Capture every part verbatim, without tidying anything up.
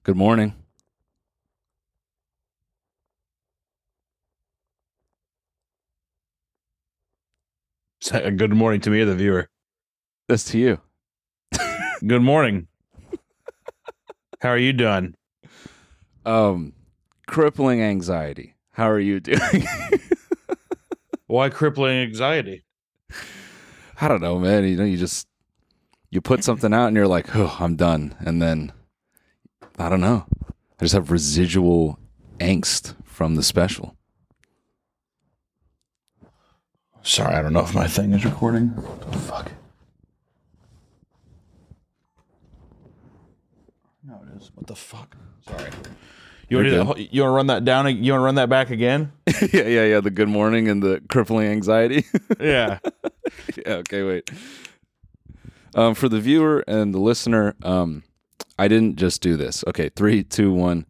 Good morning. Good morning to me, the viewer. That's to you. Good morning. How are you doing? Um, crippling anxiety. How are you doing? Why crippling anxiety? I don't know, man. You know, you just you put something out and you're like, oh, I'm done. And then I don't know. I just have residual angst from the special. Sorry, I don't know if my thing is recording. What the fuck? No, it is. What the fuck? Sorry. You want to you want to run that down? You want to run that back again? yeah, yeah, yeah. The good morning and the crippling anxiety. Yeah. yeah. Okay, wait. Um, for the viewer and the listener, um, I didn't just do this. Okay, three, two, one.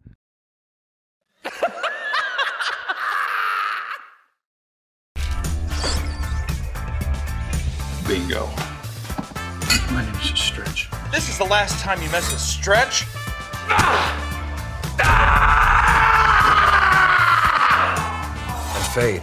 Bingo. My name is Stretch. This is the last time you mess with Stretch. Ah! Ah! And fade.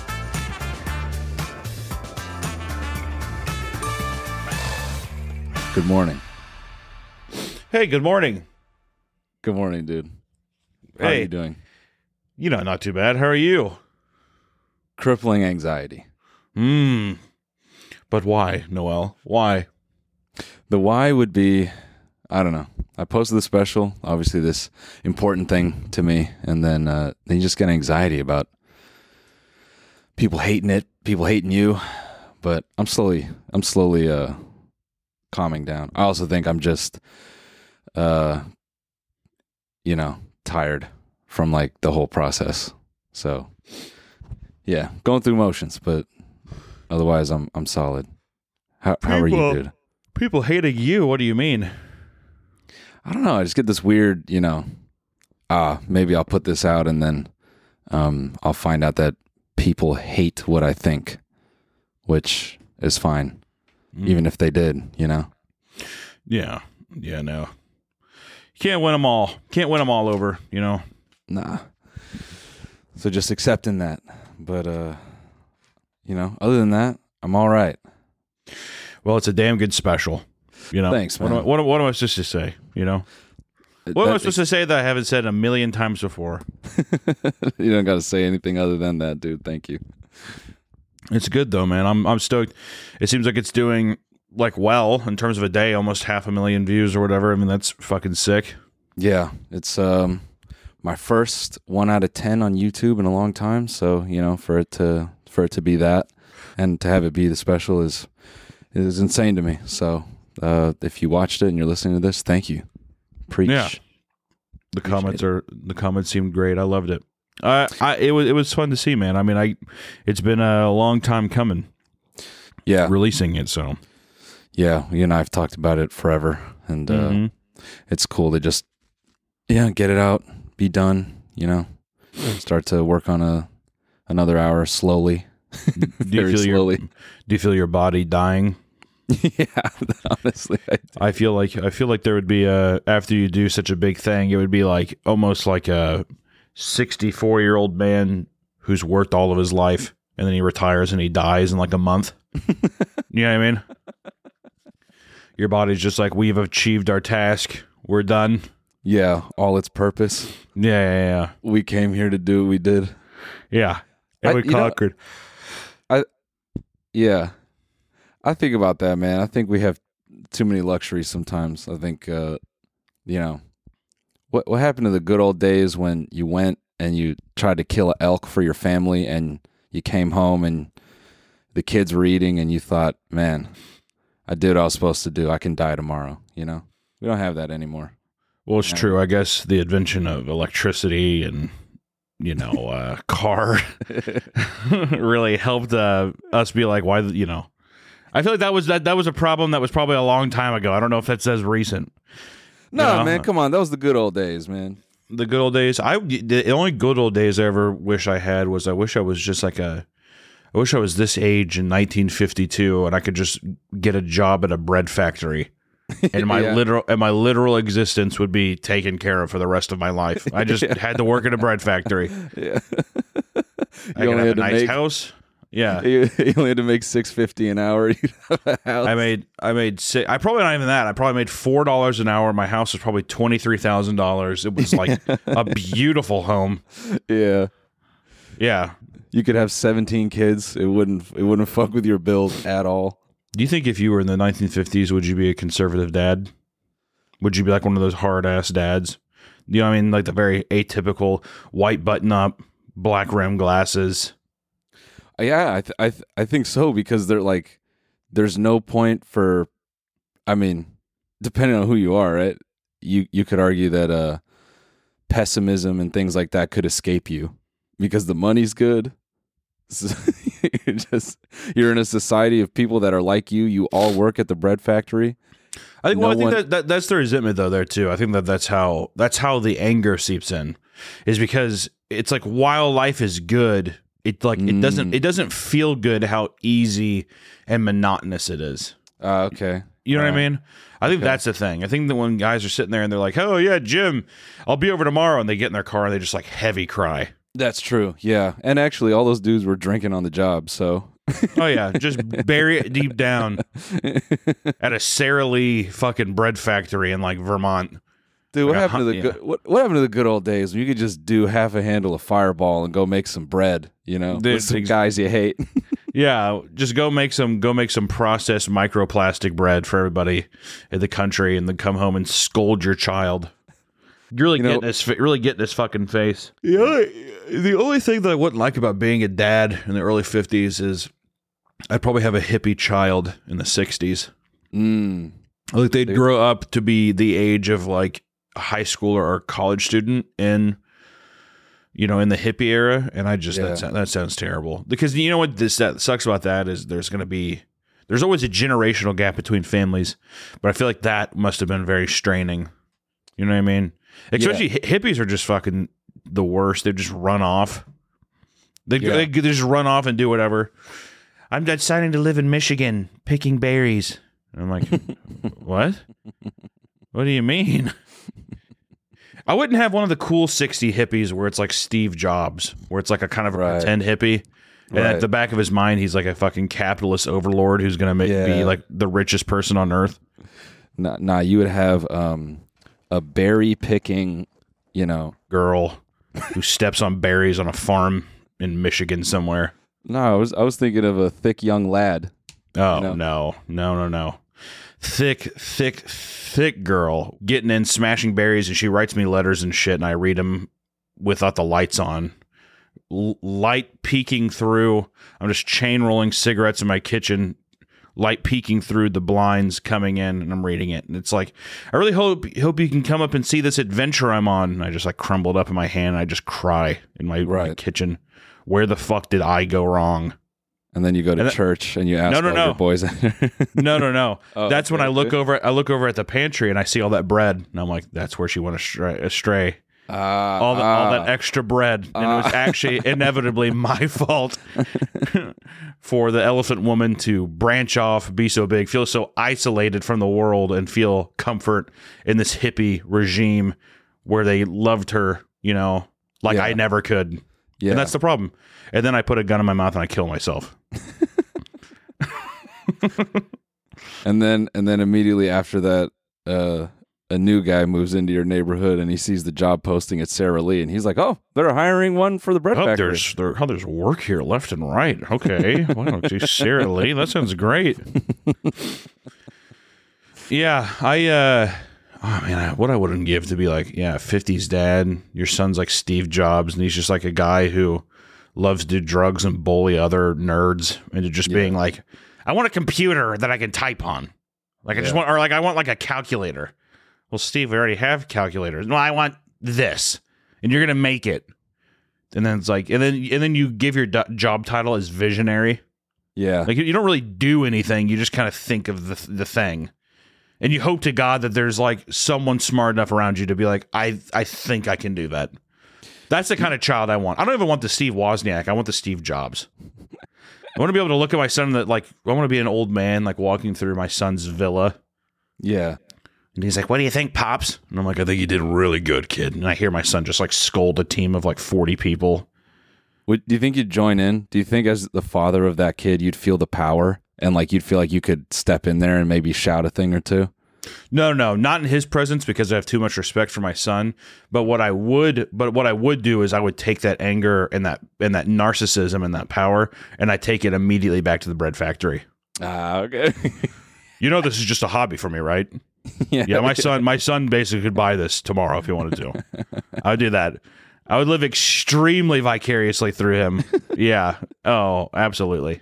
Good morning. Hey, good morning. Good morning, dude. How hey, are you doing? You know, not too bad. How are you? Crippling anxiety. Hmm. But why, Noel? Why? The why would be, I don't know. I posted the special, obviously this important thing to me, and then uh, then you just get anxiety about people hating it, people hating you. But I'm slowly, I'm slowly uh, calming down. I also think I'm just, uh, you know, tired from like the whole process. So, yeah, going through motions, but. Otherwise, I'm I'm solid. How people, how are you, dude? People hating you? What do you mean? I don't know. I just get this weird, you know. Ah, uh, maybe I'll put this out and then um, I'll find out that people hate what I think, which is fine, mm. even if they did, you know. Yeah, yeah, no. You can't win them all. Can't win them all over, you know. Nah. So just accepting that, but. uh You know, other than that, I'm all right. Well, it's a damn good special. You know, thanks, man. What am I, what, what am I supposed to say? You know, what that, am I supposed to say that I haven't said a million times before? You don't got to say anything other than that, dude. Thank you. It's good though, man. I'm I'm stoked. It seems like it's doing like well in terms of a day, almost half a million views or whatever. I mean, that's fucking sick. Yeah, it's um my first one out of ten on YouTube in a long time. So you know, for it to. For it to be that, and to have it be the special is is insane to me. So, uh, if you watched it and you're listening to this, thank you. Preach. Yeah. The Appreciate comments it. are the comments seemed great. I loved it. Uh, I it was it was fun to see, man. I mean, I it's been a long time coming. Yeah, releasing it. So, yeah, you and I have talked about it forever, and uh, mm-hmm. it's cool to just yeah get it out, be done. You know, start to work on a. Another hour slowly. Do you feel slowly. Your, do you feel your body dying? Yeah, honestly, I, do. I feel like I feel like there would be a after you do such a big thing, it would be like almost like a sixty-four year old man who's worked all of his life, and then he retires and he dies in like a month. You know what I mean? Your body's just like, we've achieved our task. We're done. Yeah, all its purpose. Yeah, yeah, yeah. We came here to do what we did. Yeah. And we I, conquered. Know, I, yeah. I think about that, man. I think we have too many luxuries sometimes. I think, uh, you know, what what happened to the good old days when you went and you tried to kill an elk for your family and you came home and the kids were eating and you thought, man, I did what I was supposed to do. I can die tomorrow, you know? We don't have that anymore. Well, it's true. I guess the invention of electricity and... you know, uh, car really helped uh, us be like, why, you know, I feel like that was that that was a problem that was probably a long time ago. I don't know if that's as recent. No, you know? man, come on. That was the good old days, man. The good old days. I the only good old days I ever wish I had was I wish I was just like a, I wish I was this age in nineteen fifty-two and I could just get a job at a bread factory. and my Yeah. literal and my literal existence would be taken care of for the rest of my life. I just Yeah. had to work at a bread factory. Yeah. I You could only have a had to nice make house. Yeah. you, you only had to make six fifty an hour. You'd have a house. I made I made si I probably not even that. I probably made four dollars an hour. My house was probably twenty three thousand dollars. It was like a beautiful home. Yeah. Yeah. You could have seventeen kids. It wouldn't it wouldn't fuck with your bills at all. Do you think if you were in the nineteen fifties, would you be a conservative dad? Would you be like one of those hard ass dads? You know what I mean? Like the very atypical white button up, black rim glasses. Yeah, I th- I th- I think so because they're like there's no point for I mean, depending on who you are, right? You you could argue that uh pessimism and things like that could escape you because the money's good. So you're just you're in a society of people that are like you. You all work at the bread factory. I think. No Well, I think one- that, that that's the resentment though there too. I think that that's how that's how the anger seeps in, is because it's like while life is good, it like it doesn't it doesn't feel good how easy and monotonous it is. Uh, okay. You know what I Alright. mean? I think that's the thing. I think that when guys are sitting there and they're like, "Oh yeah, Jim, I'll be over tomorrow," and they get in their car and they just like heavy cry. That's true. Yeah. And actually all those dudes were drinking on the job, so Oh yeah, just bury it deep down at a Sara Lee fucking bread factory in like Vermont. Dude, what Like a happened to the hun- good what, what happened to the good old days when you could just do half a handle of Fireball and go make some bread, you know, Dude, with some ex- guys you hate? Yeah, just go make some go make some processed microplastic bread for everybody in the country, and then come home and scold your child. You're really You know- getting this, really getting this fucking face. The only, the only thing that I wouldn't like about being a dad in the early fifties is I'd probably have a hippie child in the sixties. Mm. Like they'd grow up to be the age of like a high schooler or college student in, you know, in the hippie era, and I just Yeah. that sounds, that sounds terrible, because you know what this that sucks about that is there's going to be there's always a generational gap between families, but I feel like that must have been very straining. You know what I mean? Especially hi- hippies are just fucking the worst. They just run off. They, Yeah. they they just run off and do whatever. I'm deciding to live in Michigan, picking berries. And I'm like, what? What do you mean? I wouldn't have one of the cool sixty hippies where it's like Steve Jobs, where it's like a kind of a Right. pretend hippie. And Right. at the back of his mind, he's like a fucking capitalist overlord who's going to make Yeah. be like the richest person on earth. Nah, nah, you would have um, a berry picking, you know. Girl who steps on berries on a farm in Michigan somewhere. No, I was I was thinking of a thick young lad. Oh, You know? no, no, no, no. Thick, thick, thick girl getting in, smashing berries, and she writes me letters and shit, and I read them without the lights on. L- light peeking through. I'm just chain rolling cigarettes in my kitchen. Light peeking through the blinds coming in, and I'm reading it. And it's like, I really hope hope you can come up and see this adventure I'm on. And I just like crumbled up in my hand. And I just cry in my, my Right. kitchen. Where the fuck did I go wrong? And then you go to And that- church and you ask No, no, all no. your boys. No, no, no. Oh, that's when I okay, look good. over. I look over at the pantry and I see all that bread, and I'm like, "That's where she went astray." astray. Ah, All the, all ah. that extra bread, and it was actually inevitably my fault for the elephant woman to branch off, be so big, feel so isolated from the world, and feel comfort in this hippie regime where they loved her, you know, like Yeah. I never could. Yeah. And that's the problem. And then I put a gun in my mouth and I kill myself. And then and then immediately after that, uh, a new guy moves into your neighborhood and he sees the job posting at Sara Lee and he's like, "Oh, they're hiring one for the bread Oh, factory." there's there, oh, there's work here left and right. Okay, wow, geez, Sara Lee, that sounds great. Yeah, I. uh Oh man, I, what I wouldn't give to be like, yeah, fifties dad. Your son's like Steve Jobs, and he's just like a guy who loves to do drugs and bully other nerds into just being like, I want a computer that I can type on. Like I just Yeah. want, or like I want like a calculator. Well, Steve, we already have calculators. No, I want this, and you're gonna make it. And then it's like, and then and then you give your do- job title as visionary. Yeah. Like you you don't really do anything. You just kind of think of the the thing, and you hope to God that there's like someone smart enough around you to be like, I I think I can do that. That's the kind of child I want. I don't even want the Steve Wozniak. I want the Steve Jobs. I want to be able to look at my son that like I want to be an old man like walking through my son's villa. Yeah. And he's like, what do you think, Pops? And I'm like, I think you did really good, kid. And I hear my son just like scold a team of like forty people. Would, do you think you'd join in? Do you think as the father of that kid, you'd feel the power and like you'd feel like you could step in there and maybe shout a thing or two? No, no, not in his presence because I have too much respect for my son. But what I would, but what I would do is I would take that anger and that and that narcissism and that power, and I take it immediately back to the bread factory. Ah, okay. You know, this is just a hobby for me, right? yeah. Yeah, my son, my son basically could buy this tomorrow if he wanted to. I would do that. I would live extremely vicariously through him. Yeah. Oh, absolutely.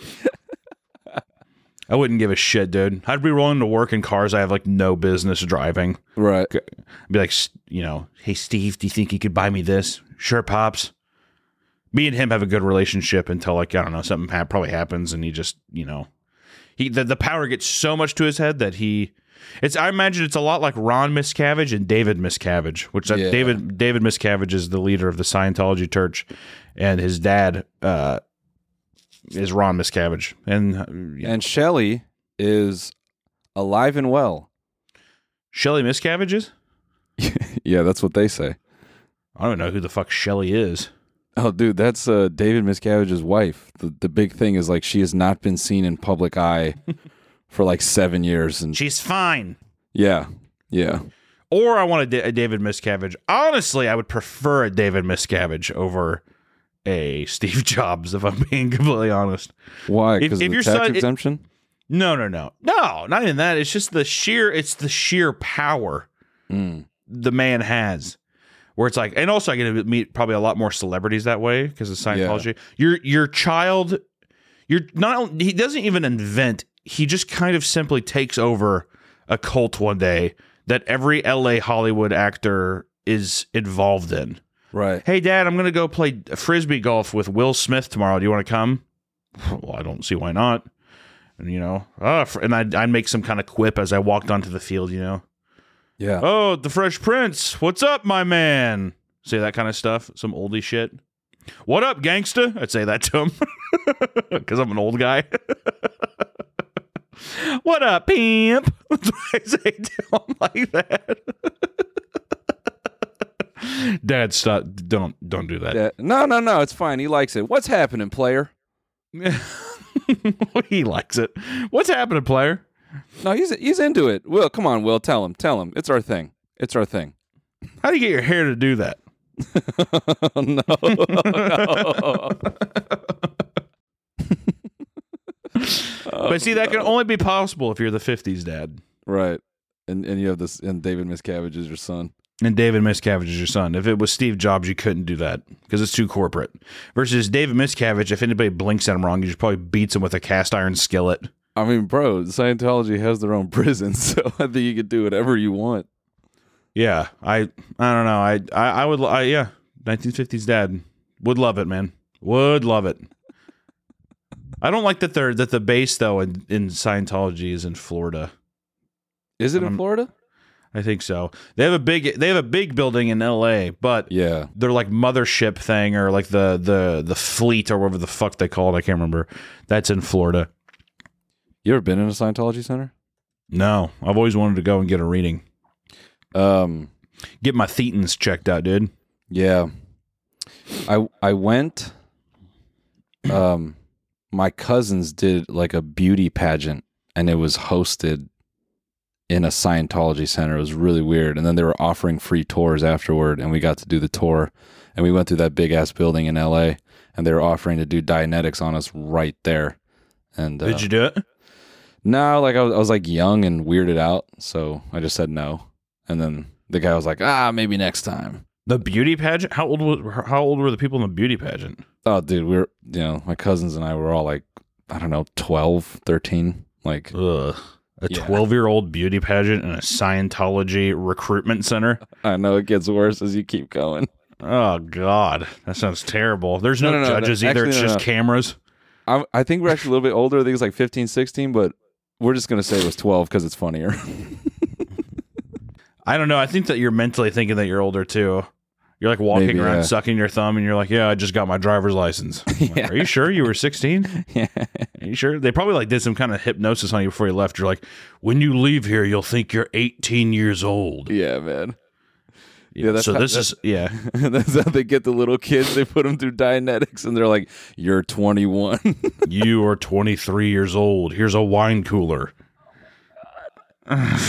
I wouldn't give a shit, dude. I'd be rolling to work in cars I have like no business driving. Right. I'd be like, you know, hey Steve, do you think you could buy me this? Sure, Pops. Me and him have a good relationship until like I don't know something ha- probably happens and he just you know he the, the power gets so much to his head that he. It's. I imagine it's a lot like Ron Miscavige and David Miscavige, which that Yeah. David David Miscavige is the leader of the Scientology Church, and his dad uh, is Ron Miscavige, and uh, yeah. And Shelley is alive and well. Shelley Miscavige is. Yeah, that's what they say. I don't know who the fuck Shelley is. Oh, dude, that's uh, David Miscavige's wife. The the big thing is like she has not been seen in public eye for like seven years, and She's fine. yeah, yeah. Or I want a, Da- a David Miscavige. Honestly, I would prefer a David Miscavige over a Steve Jobs, if I'm being completely honest. Why? If- Because if of the your tax son- it- exemption? No, no, no, no, not even that. It's just the sheer. It's the sheer power Mm. the man has. Where it's like, and also I get to meet probably a lot more celebrities that way because of Scientology. Your your child, you're not. He doesn't even invent. He just kind of simply takes over a cult one day that every L A Hollywood actor is involved in. Right. Hey, Dad, I'm going to go play frisbee golf with Will Smith tomorrow. Do you want to come? Well, I don't see why not. And you know, uh, and I'd, I'd make some kind of quip as I walked onto the field. You know. Yeah. Oh, the Fresh Prince. What's up, my man? Say that kind of stuff. Some oldie shit. What up, gangsta? I'd say that to him because I'm an old guy. What up, pimp? That's what I say to him like that. Dad, stop. Don't don't do that. Yeah. No, no, no. It's fine. He likes it. What's happening, player? He likes it. What's happening, player? No, he's he's into it. Will, come on, Will. Tell him. Tell him. It's our thing. It's our thing. How do you get your hair to do that? no. no. But see, that can only be possible if you're the fifties dad. Right. And and you have this, and David Miscavige is your son. And David Miscavige is your son. If it was Steve Jobs, you couldn't do that because it's too corporate. Versus David Miscavige, if anybody blinks at him wrong, you just probably beats him with a cast iron skillet. I mean, bro, Scientology has their own prison, so I think you could do whatever you want. Yeah, I I don't know. I I, I would I, yeah, nineteen fifties dad would love it, man. Would love it. I don't like that they're that the base though in, in Scientology is in Florida. Is it in Um, Florida? I think so. They have a big they have a big building in L A, but Yeah. they're like mothership thing or like the the the fleet or whatever the fuck they call it. I can't remember. That's in Florida. You ever been in a Scientology center? No, I've always wanted to go and get a reading. Um, Get my thetans checked out, dude. yeah. I I went. Um, my cousins did like a beauty pageant, and it was hosted in a Scientology center. It was really weird. And then they were offering free tours afterward, and we got to do the tour. And we went through that big ass building in L A, and they were offering to do Dianetics on us right there. And uh, Did you do it? No, like I was, I was like young and weirded out, so I just said no. And then the guy was like, "Ah, maybe next time." The beauty pageant? How old was, how old were the people in the beauty pageant? Oh, dude, we we're you know my cousins and I were all like, I don't know, twelve, thirteen. Like, Ugh. A Yeah. twelve-year-old beauty pageant in a Scientology recruitment center? I know it gets worse as you keep going. Oh, God. That sounds terrible. There's no, No, no, no, judges that- either. actually, It's no, just no. cameras. I, I think we're actually a little bit older. I think it's like fifteen, sixteen, but we're just gonna say it was twelve because it's funnier. I don't know. I think that you're mentally thinking that you're older, too. You're like walking Maybe, around yeah. sucking your thumb, and you're like, "Yeah, I just got my driver's license." I'm like, Yeah. Are you sure you were sixteen? Yeah. Are you sure? They probably like did some kind of hypnosis on you before you left. You're like, "When you leave here, you'll think you're eighteen years old." Yeah, man. Yeah, that's so how, this that's, is yeah. that's how they get the little kids. They put them through Dianetics, and they're like, "You're twenty-one." You are twenty-three years old. Here's a wine cooler. yeah,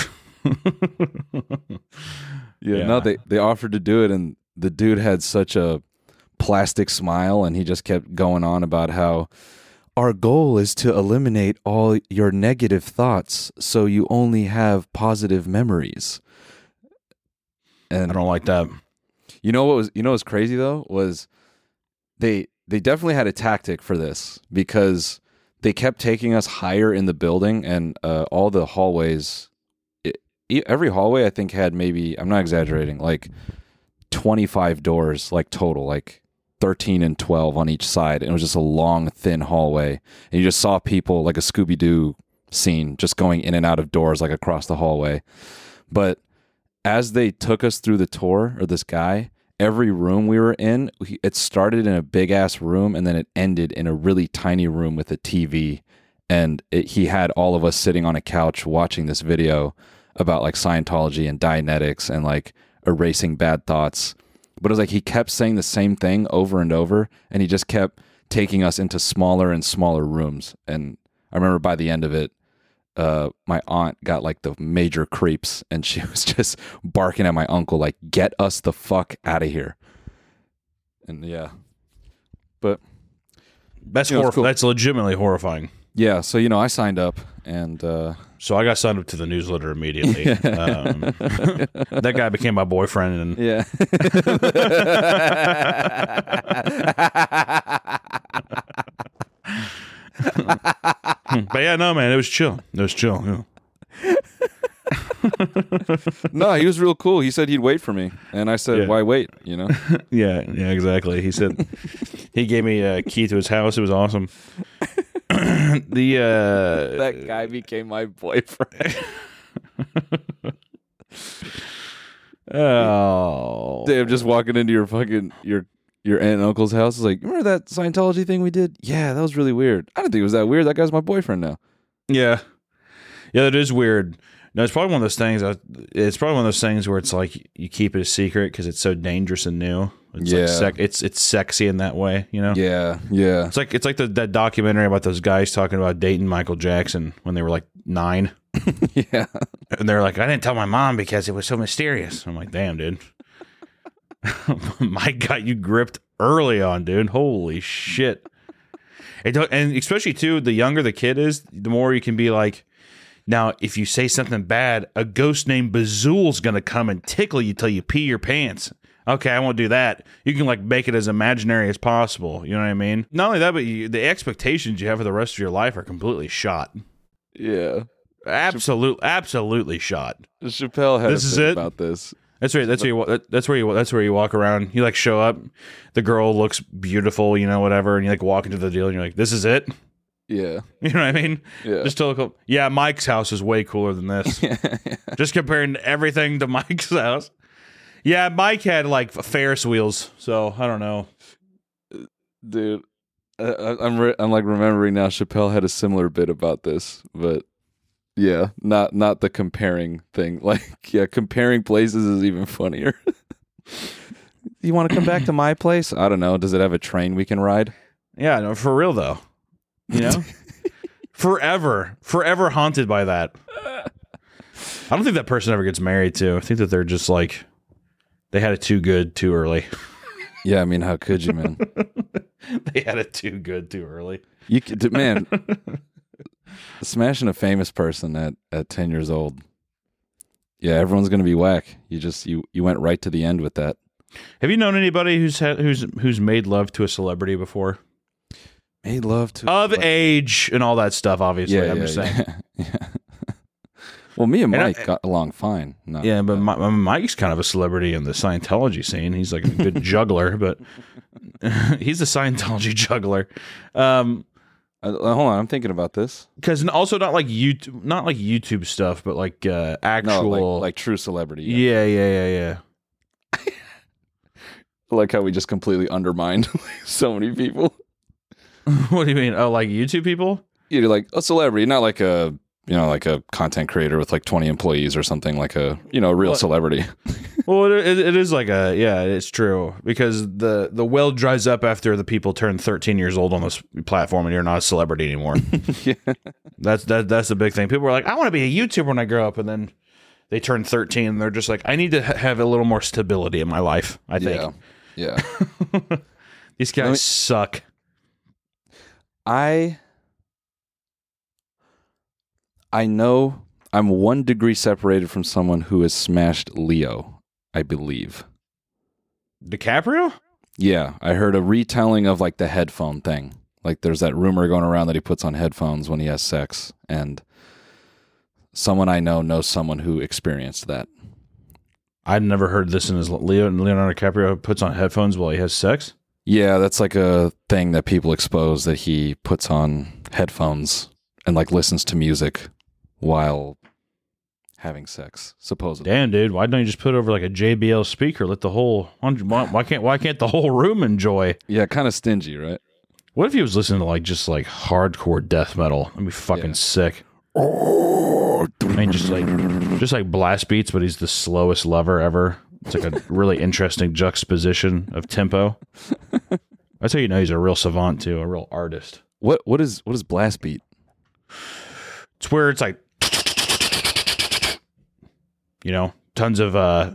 Yeah. no, they they offered to do it, and the dude had such a plastic smile, and he just kept going on about how our goal is to eliminate all your negative thoughts, so you only have positive memories. And I don't like that. You know what was you know what's crazy though was they they definitely had a tactic for this, because they kept taking us higher in the building, and uh, all the hallways, it, every hallway I think had maybe, I'm not exaggerating, like twenty-five doors, like total, like thirteen and twelve on each side, and it was just a long thin hallway, and you just saw people like a Scooby-Doo scene just going in and out of doors like across the hallway. But as they took us through the tour, or this guy, every room we were in, it started in a big ass room, and then it ended in a really tiny room with a T V. And it, he had all of us sitting on a couch watching this video about like Scientology and Dianetics and like erasing bad thoughts. But it was like he kept saying the same thing over and over, and he just kept taking us into smaller and smaller rooms. And I remember by the end of it, Uh, my aunt got like the major creeps, and she was just barking at my uncle like, "Get us the fuck out of here!" And yeah, but That's You know, it's horrif- cool. That's legitimately horrifying. yeah, so you know, I signed up, and uh, So I got signed up to the newsletter immediately. um, that guy became my boyfriend, and yeah, but yeah, no, man, it was chill. It was chill. Yeah. no, he was real cool. He said he'd wait for me, and I said, Yeah. "Why wait?" You know, Yeah, yeah, exactly. He said he gave me a key to his house. It was awesome. the uh, that guy became my boyfriend. oh, Dave, just walking into your fucking your your aunt and uncle's house is like, "Remember that Scientology thing we did? Yeah, that was really weird. I don't think it was that weird. That guy's my boyfriend now." yeah, yeah, that is weird. No, it's probably one of those things. uh, It's probably one of those things where it's like you keep it a secret because it's so dangerous and new. It's Yeah. like sec- it's it's sexy in that way, you know. Yeah, yeah, It's like it's like the, that documentary about those guys talking about dating Michael Jackson when they were like nine, yeah. and they're like, "I didn't tell my mom because it was so mysterious." I'm like, "Damn, dude, Mike got you gripped early on, dude. Holy shit!" It don't, and especially too, the younger the kid is, the more you can be like, now if you say something bad, a ghost named Bazool's gonna come and tickle you till you pee your pants. Okay, I won't do that. You can like make it as imaginary as possible. You know what I mean? Not only that, but you, the expectations you have for the rest of your life are completely shot. Yeah. Absolute, absolutely shot. Chappelle had This a is bit it? about this. That's where that's where you wa- that's where you that's where you walk around. You like show up, the girl looks beautiful, you know, whatever, and you like walk into the deal, and you're like, "This is it." Yeah. You know what I mean? Yeah. Just to look. Yeah, Mike's house is way cooler than this. Just comparing everything to Mike's house. Yeah, Mike had like Ferris wheels, so I don't know. Dude, I, I'm re- I'm like remembering now. Chappelle had a similar bit about this, but yeah, not not the comparing thing. Like, yeah, comparing places is even funnier. You want to come back to my place? I don't know. Does it have a train we can ride? Yeah, no, for real though. You know, forever, forever haunted by that. I don't think that person ever gets married too. I think that they're just like they had it too good too early. Yeah, I mean, how could you, man? They had it too good too early. You could, man. Smashing a famous person at, at ten years old. Yeah, everyone's gonna be whack. You just you you went right to the end with that. Have you known anybody who's had, who's who's made love to a celebrity before? Made love to Of like, age and all that stuff, obviously. yeah, I'm yeah, just saying. yeah. yeah. Well, me and And I- Mike got along fine. No, Yeah, but my, my- Mike's kind of a celebrity in the Scientology scene. He's like a good juggler, but he's a Scientology juggler. Um, Uh, hold on, I'm thinking about this. because also not like YouTube, not like YouTube stuff, but like uh, No, actual, like, like true celebrity. Yeah. yeah, yeah, yeah, yeah. I like how we just completely undermined so many people. What do you mean? Oh, like YouTube people? You're like a celebrity, not like a you know like a content creator with like twenty employees or something, like a you know a real What? celebrity. Well, it, it is like a yeah, it's true because the the well dries up after the people turn thirteen years old on this platform, and you're not a celebrity anymore. Yeah. That's that that's the big thing. People are like, I want to be a YouTuber when I grow up, and then they turn thirteen, and they're just like, I need to ha- have a little more stability in my life. I think. Yeah. Yeah. These guys me- suck. I I know I'm one degree separated from someone who has smashed Leo, I believe. DiCaprio? Yeah, I heard a retelling of like the headphone thing. Like there's that rumor going around that he puts on headphones when he has sex, and someone I know knows someone who experienced that. I'd never heard this in his Leo Leonardo DiCaprio puts on headphones while he has sex. Yeah, that's like a thing that people expose, that he puts on headphones and like listens to music while having sex, supposedly. Damn, dude, why don't you just put over like a J B L speaker? Let the whole why, why can't why can't the whole room enjoy? Yeah, kind of stingy, right? What if he was listening to like just like hardcore death metal? I'd be fucking Yeah. sick. I mean, just like just like blast beats, but he's the slowest lover ever. It's like a really interesting juxtaposition of tempo. That's how you know he's a real savant too, a real artist. What what is what is blast beat? It's where it's like, you know, tons of uh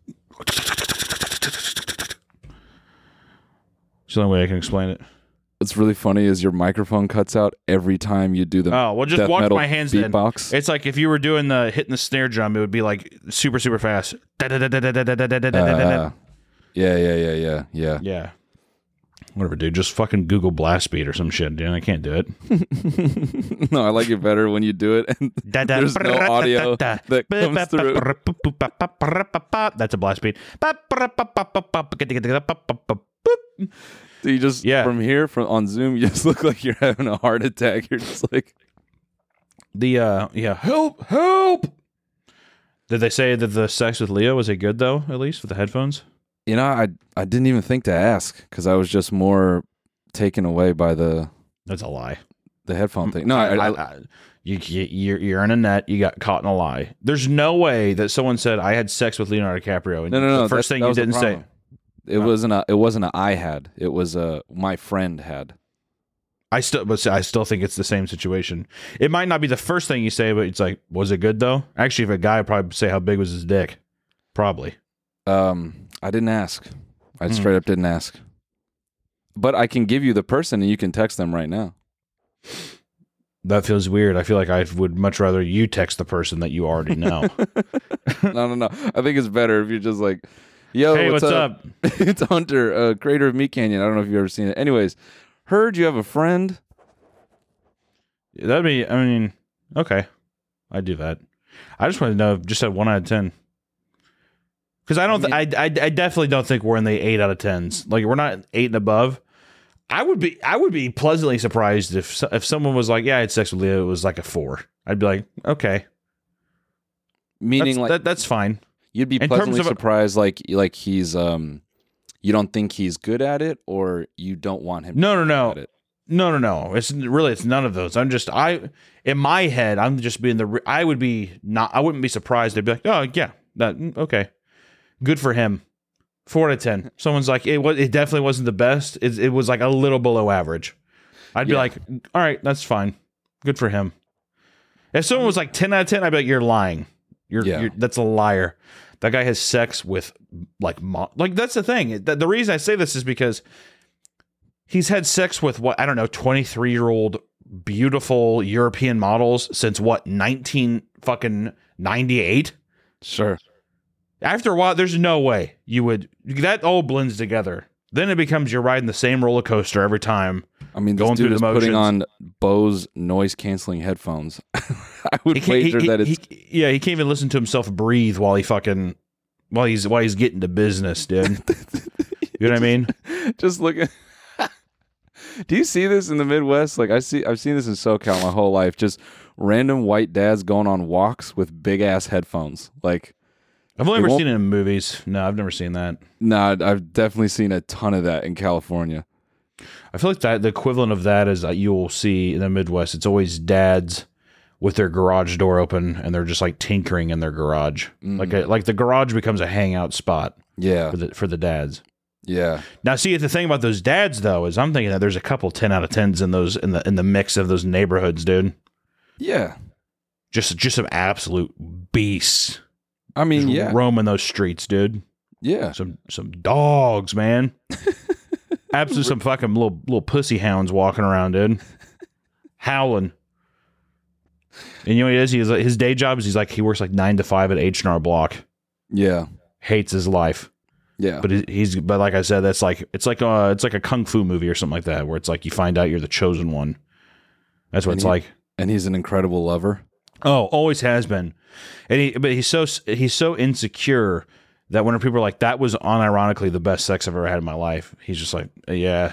it's the only way I can explain it. What's really funny is your microphone cuts out every time you do the Oh, well, just death watch metal my hands then. beatbox. It's like if you were doing the hitting the snare drum, it would be like super, super fast. Uh, yeah, yeah, yeah, yeah, yeah. Yeah. Whatever, dude. Just fucking Google blast beat or some shit, dude. I can't do it. No, I like it better when you do it and there's no audio that comes through. That's a blast beat. So you just Yeah. from here from on Zoom, you just look like you're having a heart attack. You're just like, The uh yeah, help, help. Did they say that the sex with Leo was it good though? At least with the headphones. you know, I I didn't even think to ask because I was just more taken away by the That's a lie. the headphone thing. No, I, I, I, I, you, you you're you're in a net. You got caught in a lie. There's no way that someone said I had sex with Leonardo DiCaprio. And no, no, no. The first that- thing that you was the didn't say. problem. It wasn't a. It wasn't a. I had. It was a. My friend had. I still, but I still think it's the same situation. It might not be the first thing you say, but it's like, was it good though? Actually, if a guy would probably say how big was his dick, probably. Um, I didn't ask. I Hmm. straight up didn't ask. But I can give you the person, and you can text them right now. That feels weird. I feel like I would much rather you text the person that you already know. no, no, no. I think it's better if you're just like, "Yo, Hey, what's, what's up?" It's Hunter, uh, creator of Meat Canyon. I don't know if you've ever seen it. Anyways, heard you have a friend. That'd be. I mean, okay, I do that. I just want to know. Just at one out of ten. Because I don't. I Th- I, I I definitely don't think we're in the eight out of tens. Like we're not eight and above. I would be. I would be pleasantly surprised if so- if someone was like, "Yeah, I had sex with Leo." It was like a four. I'd be like, "Okay, Meaning, that's, like that, that's fine." you'd be in terms pleasantly of- surprised, like like he's um, you don't think he's good at it, or you don't want him. No, to no, be no. good at it. No, no, no. It's really it's none of those. I'm just I in my head I'm just being the re- I would be not I wouldn't be surprised. I'd be like, oh yeah, that okay, good for him. Four out of ten. Someone's like it was it definitely wasn't the best. It, it was like a little below average. I'd be Yeah. like, all right, that's fine. Good for him. If someone was like ten out of ten, I'd be like, you're lying. You're, Yeah. you're that's a liar. That guy has sex with like mo- like that's the thing. The, the reason I say this is because he's had sex with what I don't know, twenty-three year old beautiful European models since what nineteen fucking ninety-eight. Sure. After a while, there's no way you would that all blends together. Then it becomes you're riding the same roller coaster every time. I mean, this Going dude through is the putting motions. on Bose noise canceling headphones. I would He can't- wager he- that he- it's he- yeah, he can't even listen to himself breathe while he fucking while he's while he's getting to business, dude. You know what I mean? just looking. Do you see this in the Midwest? Like I see, I've seen this in SoCal my whole life. Just random white dads going on walks with big ass headphones. Like I've only It ever won't- seen it in movies. No, I've never seen that. No, I've definitely seen a ton of that in California. I feel like that the equivalent of that is that you will see in the Midwest. It's always dads with their garage door open and they're just like tinkering in their garage. Mm. Like a, like the garage becomes a hangout spot Yeah, for the for the dads. yeah, Now, see, the thing about those dads though is I'm thinking that there's a couple ten out of tens in those in the in the mix of those neighborhoods, dude. yeah. Just just some absolute beasts. I mean, Just yeah, roaming those streets, dude. yeah. Some some dogs, man. Absolutely, some fucking little little pussy hounds walking around, dude, howling. And you know what he is? He's like, his day job is he's like he works like nine to five at H and R Block. Yeah, Hates his life, yeah. but he- he's but like I said, that's like it's like a it's like a kung fu movie or something like that, where it's like you find out you're the chosen one. That's what And it's he- like. And he's an incredible lover. Oh, always has been. And he, but he's so he's so insecure that when people are like, "That was unironically the best sex I've ever had in my life," he's just like, "Yeah,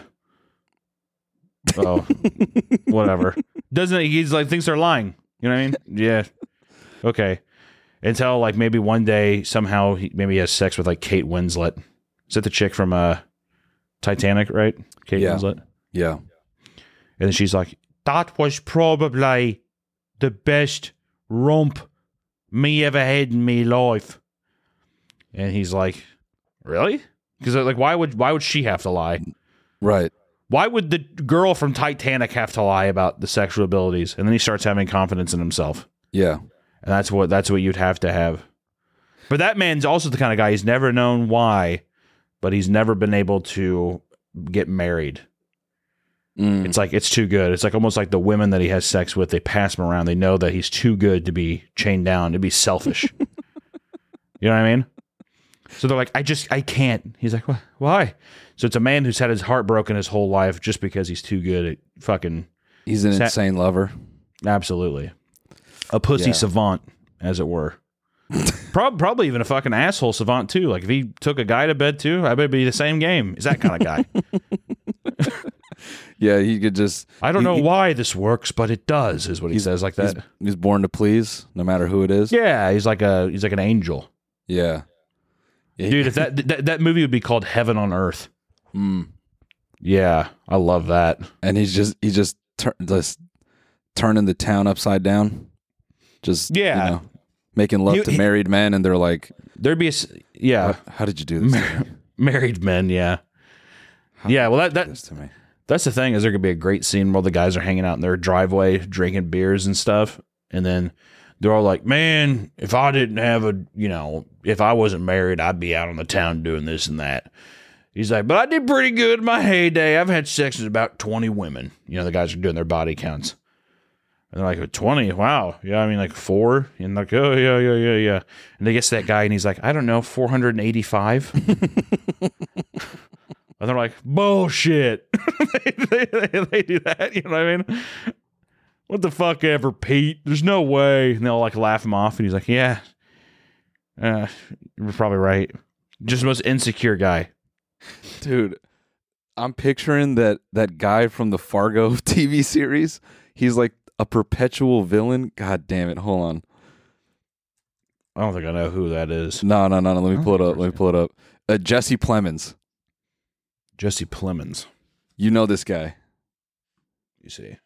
oh, whatever." Doesn't he's like thinks they're lying? You know what I mean? Yeah, okay. Until like maybe one day somehow he maybe he has sex with like Kate Winslet. Is that the chick from uh Titanic? Right, Kate Yeah. Winslet. Yeah, And then she's like, "That was probably the best rump me ever had in me life." And he's like, "Really?" Because like, why would why would she have to lie? right. Why would the girl from Titanic have to lie about the sexual abilities? And then he starts having confidence in himself, Yeah, and that's what that's what you'd have to have. But that man's also the kind of guy he's never known why, but he's never been able to get married. Mm. It's like it's too good. It's like almost like the women that he has sex with, they pass him around. They know that he's too good to be chained down, to be selfish. You know what I mean? So they're like, I just, I can't. He's like, "Wh- why? So it's a man who's had his heart broken his whole life just because he's too good at fucking, He's an Sa- insane lover. absolutely. A pussy Yeah. savant, as it were. Prob- probably even a fucking asshole savant, too. Like if he took a guy to bed, too, I bet it'd be the same game. Is that kind of guy. Yeah, he could just. I don't he- know he- why this works, but it does, is what he says like He's, that. he's born to please, no matter who it is. Yeah, he's like a he's like an angel. Yeah. Yeah, Dude, if that, that that movie would be called Heaven on Earth. Mm. Yeah, I love that. And he's just he just tur- just turning the town upside down. Just Yeah. you know, making love He- to he- married men, and they're like, There'd be a s- yeah, "How- "How did you do this? to me? married men. Yeah, How yeah. Well, that did you do that this to me." that's the thing is there could be a great scene where the guys are hanging out in their driveway drinking beers and stuff, and then they're all like, "Man, if I didn't have a you know, if I wasn't married, I'd be out on the town doing this and that." He's like, "But I did pretty good in my heyday. I've had sex with about twenty women." You know, the guys are doing their body counts. And they're like, twenty? Wow. Yeah, I mean, like four? And like, oh, yeah, yeah, yeah, yeah. And they get to that guy, and he's like, I don't know, four hundred eighty-five? And they're like, bullshit. they, they, they, they do that, you know what I mean? What the fuck ever, Pete? There's no way. And they'll like laugh him off, and he's like, yeah, uh, you're probably right. Just the most insecure guy. Dude, I'm picturing that that guy from the Fargo T V series. He's like a perpetual villain. God damn it. Hold on. I don't think I know who that is. No, no, no, no. Let me Oh, pull it up. Let me pull it up. Uh, Jesse Plemons. Jesse Plemons. You know this guy. You see.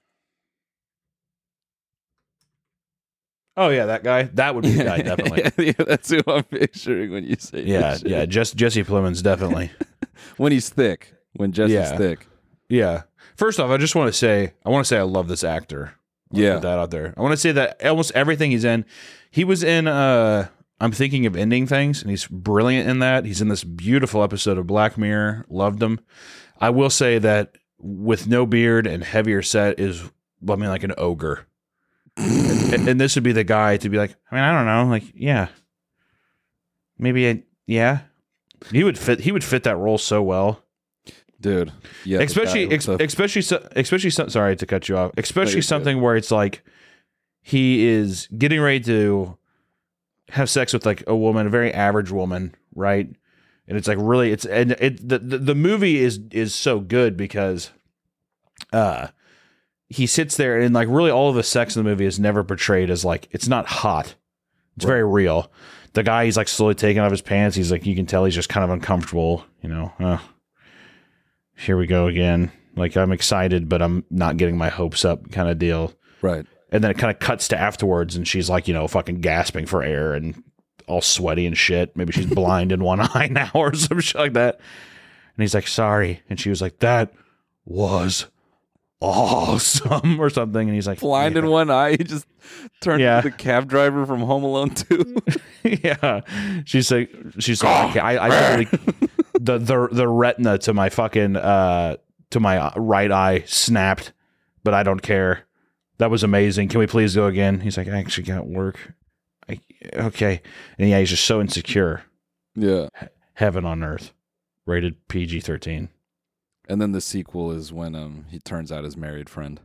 Oh yeah, that guy. That would be the guy, definitely. yeah, yeah, that's who I'm picturing when you say Yeah, this shit. yeah. Just Jesse Plemons, definitely. When he's thick. When Jesse's Yeah. thick. Yeah. First off, I just want to say, I want to say I love this actor. I wanna Yeah. put that out there. I want to say that almost everything he's in, he was in. uh I'm Thinking of Ending Things, and he's brilliant in that. He's in this beautiful episode of Black Mirror. Loved him. I will say that with no beard and heavier set is, I mean, like an ogre. and, and this would be the guy to be like, I mean, I don't know, like, yeah, maybe, I, yeah, he would fit. He would fit that role so well. Dude. Yeah. the especially, guy ex- with the- especially, so- especially. So, sorry to cut you off. Especially you're something where it's like he is getting ready to have sex with like a woman, a very average woman, right? And it's like really, it's and it the the, the movie is is so good because, uh, he sits there and like really all of the sex in the movie is never portrayed as like it's not hot, It's very real. The guy, he's like slowly taking off his pants. He's like, you can tell he's just kind of uncomfortable. You know, uh, here we go again. Like, I'm excited, but I'm not getting my hopes up kind of deal. Right. And then it kind of cuts to afterwards, and she's like, you know, fucking gasping for air and all sweaty and shit. Maybe she's blind in one eye now or some shit like that. And he's like, sorry. And she was like, that was awesome or something. And he's like, blind yeah. in one eye. He just turned Yeah. into the cab driver from Home Alone two. Yeah. She's like, she's like, I, I, I literally, the, the, the retina to my fucking, uh, to my right eye snapped, but I don't care. That was amazing. Can we please go again? He's like, I actually got work. I, okay. And yeah, he's just so insecure. Yeah. Heaven on earth. Rated P G thirteen. And then the sequel is when um he turns out his married friend.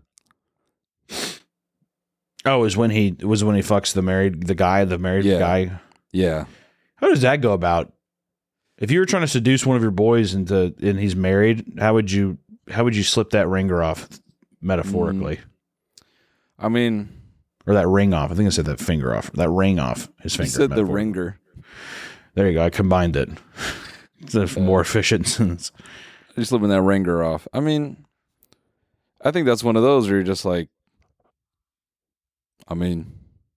Oh, it was when he it was when he fucks the married the guy, the married Yeah. guy. Yeah. How does that go about? If you were trying to seduce one of your boys into and he's married, how would you how would you slip that ringer off metaphorically? Mm. I mean, or that ring off. I think I said that finger off. That ring off his finger. you said the ringer. There you go. I combined it. It's more efficient. You're slipping that ringer off. I mean, I think that's one of those where you're just like, I mean,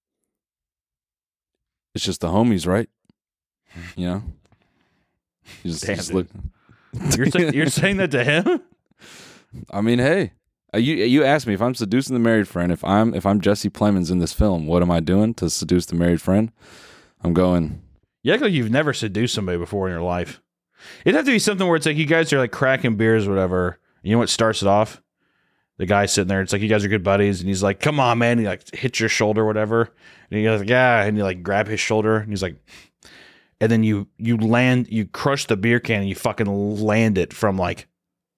it's just the homies, right? You know? You just, Damn, just dude. look. You're saying, you're saying that to him? I mean, hey, uh, you you asked me if I'm seducing the married friend. If I'm if I'm Jesse Plemons in this film, what am I doing to seduce the married friend? I'm going. You act like you've never seduced somebody before in your life. It'd have to be something where it's like you guys are like cracking beers or whatever. You know what starts it off? The guy sitting there, it's like you guys are good buddies, and he's like, come on, man. And he like hits your shoulder or whatever. And you're like, yeah. And you like grab his shoulder, and he's like, and then you you land, you crush the beer can, and you fucking land it from like,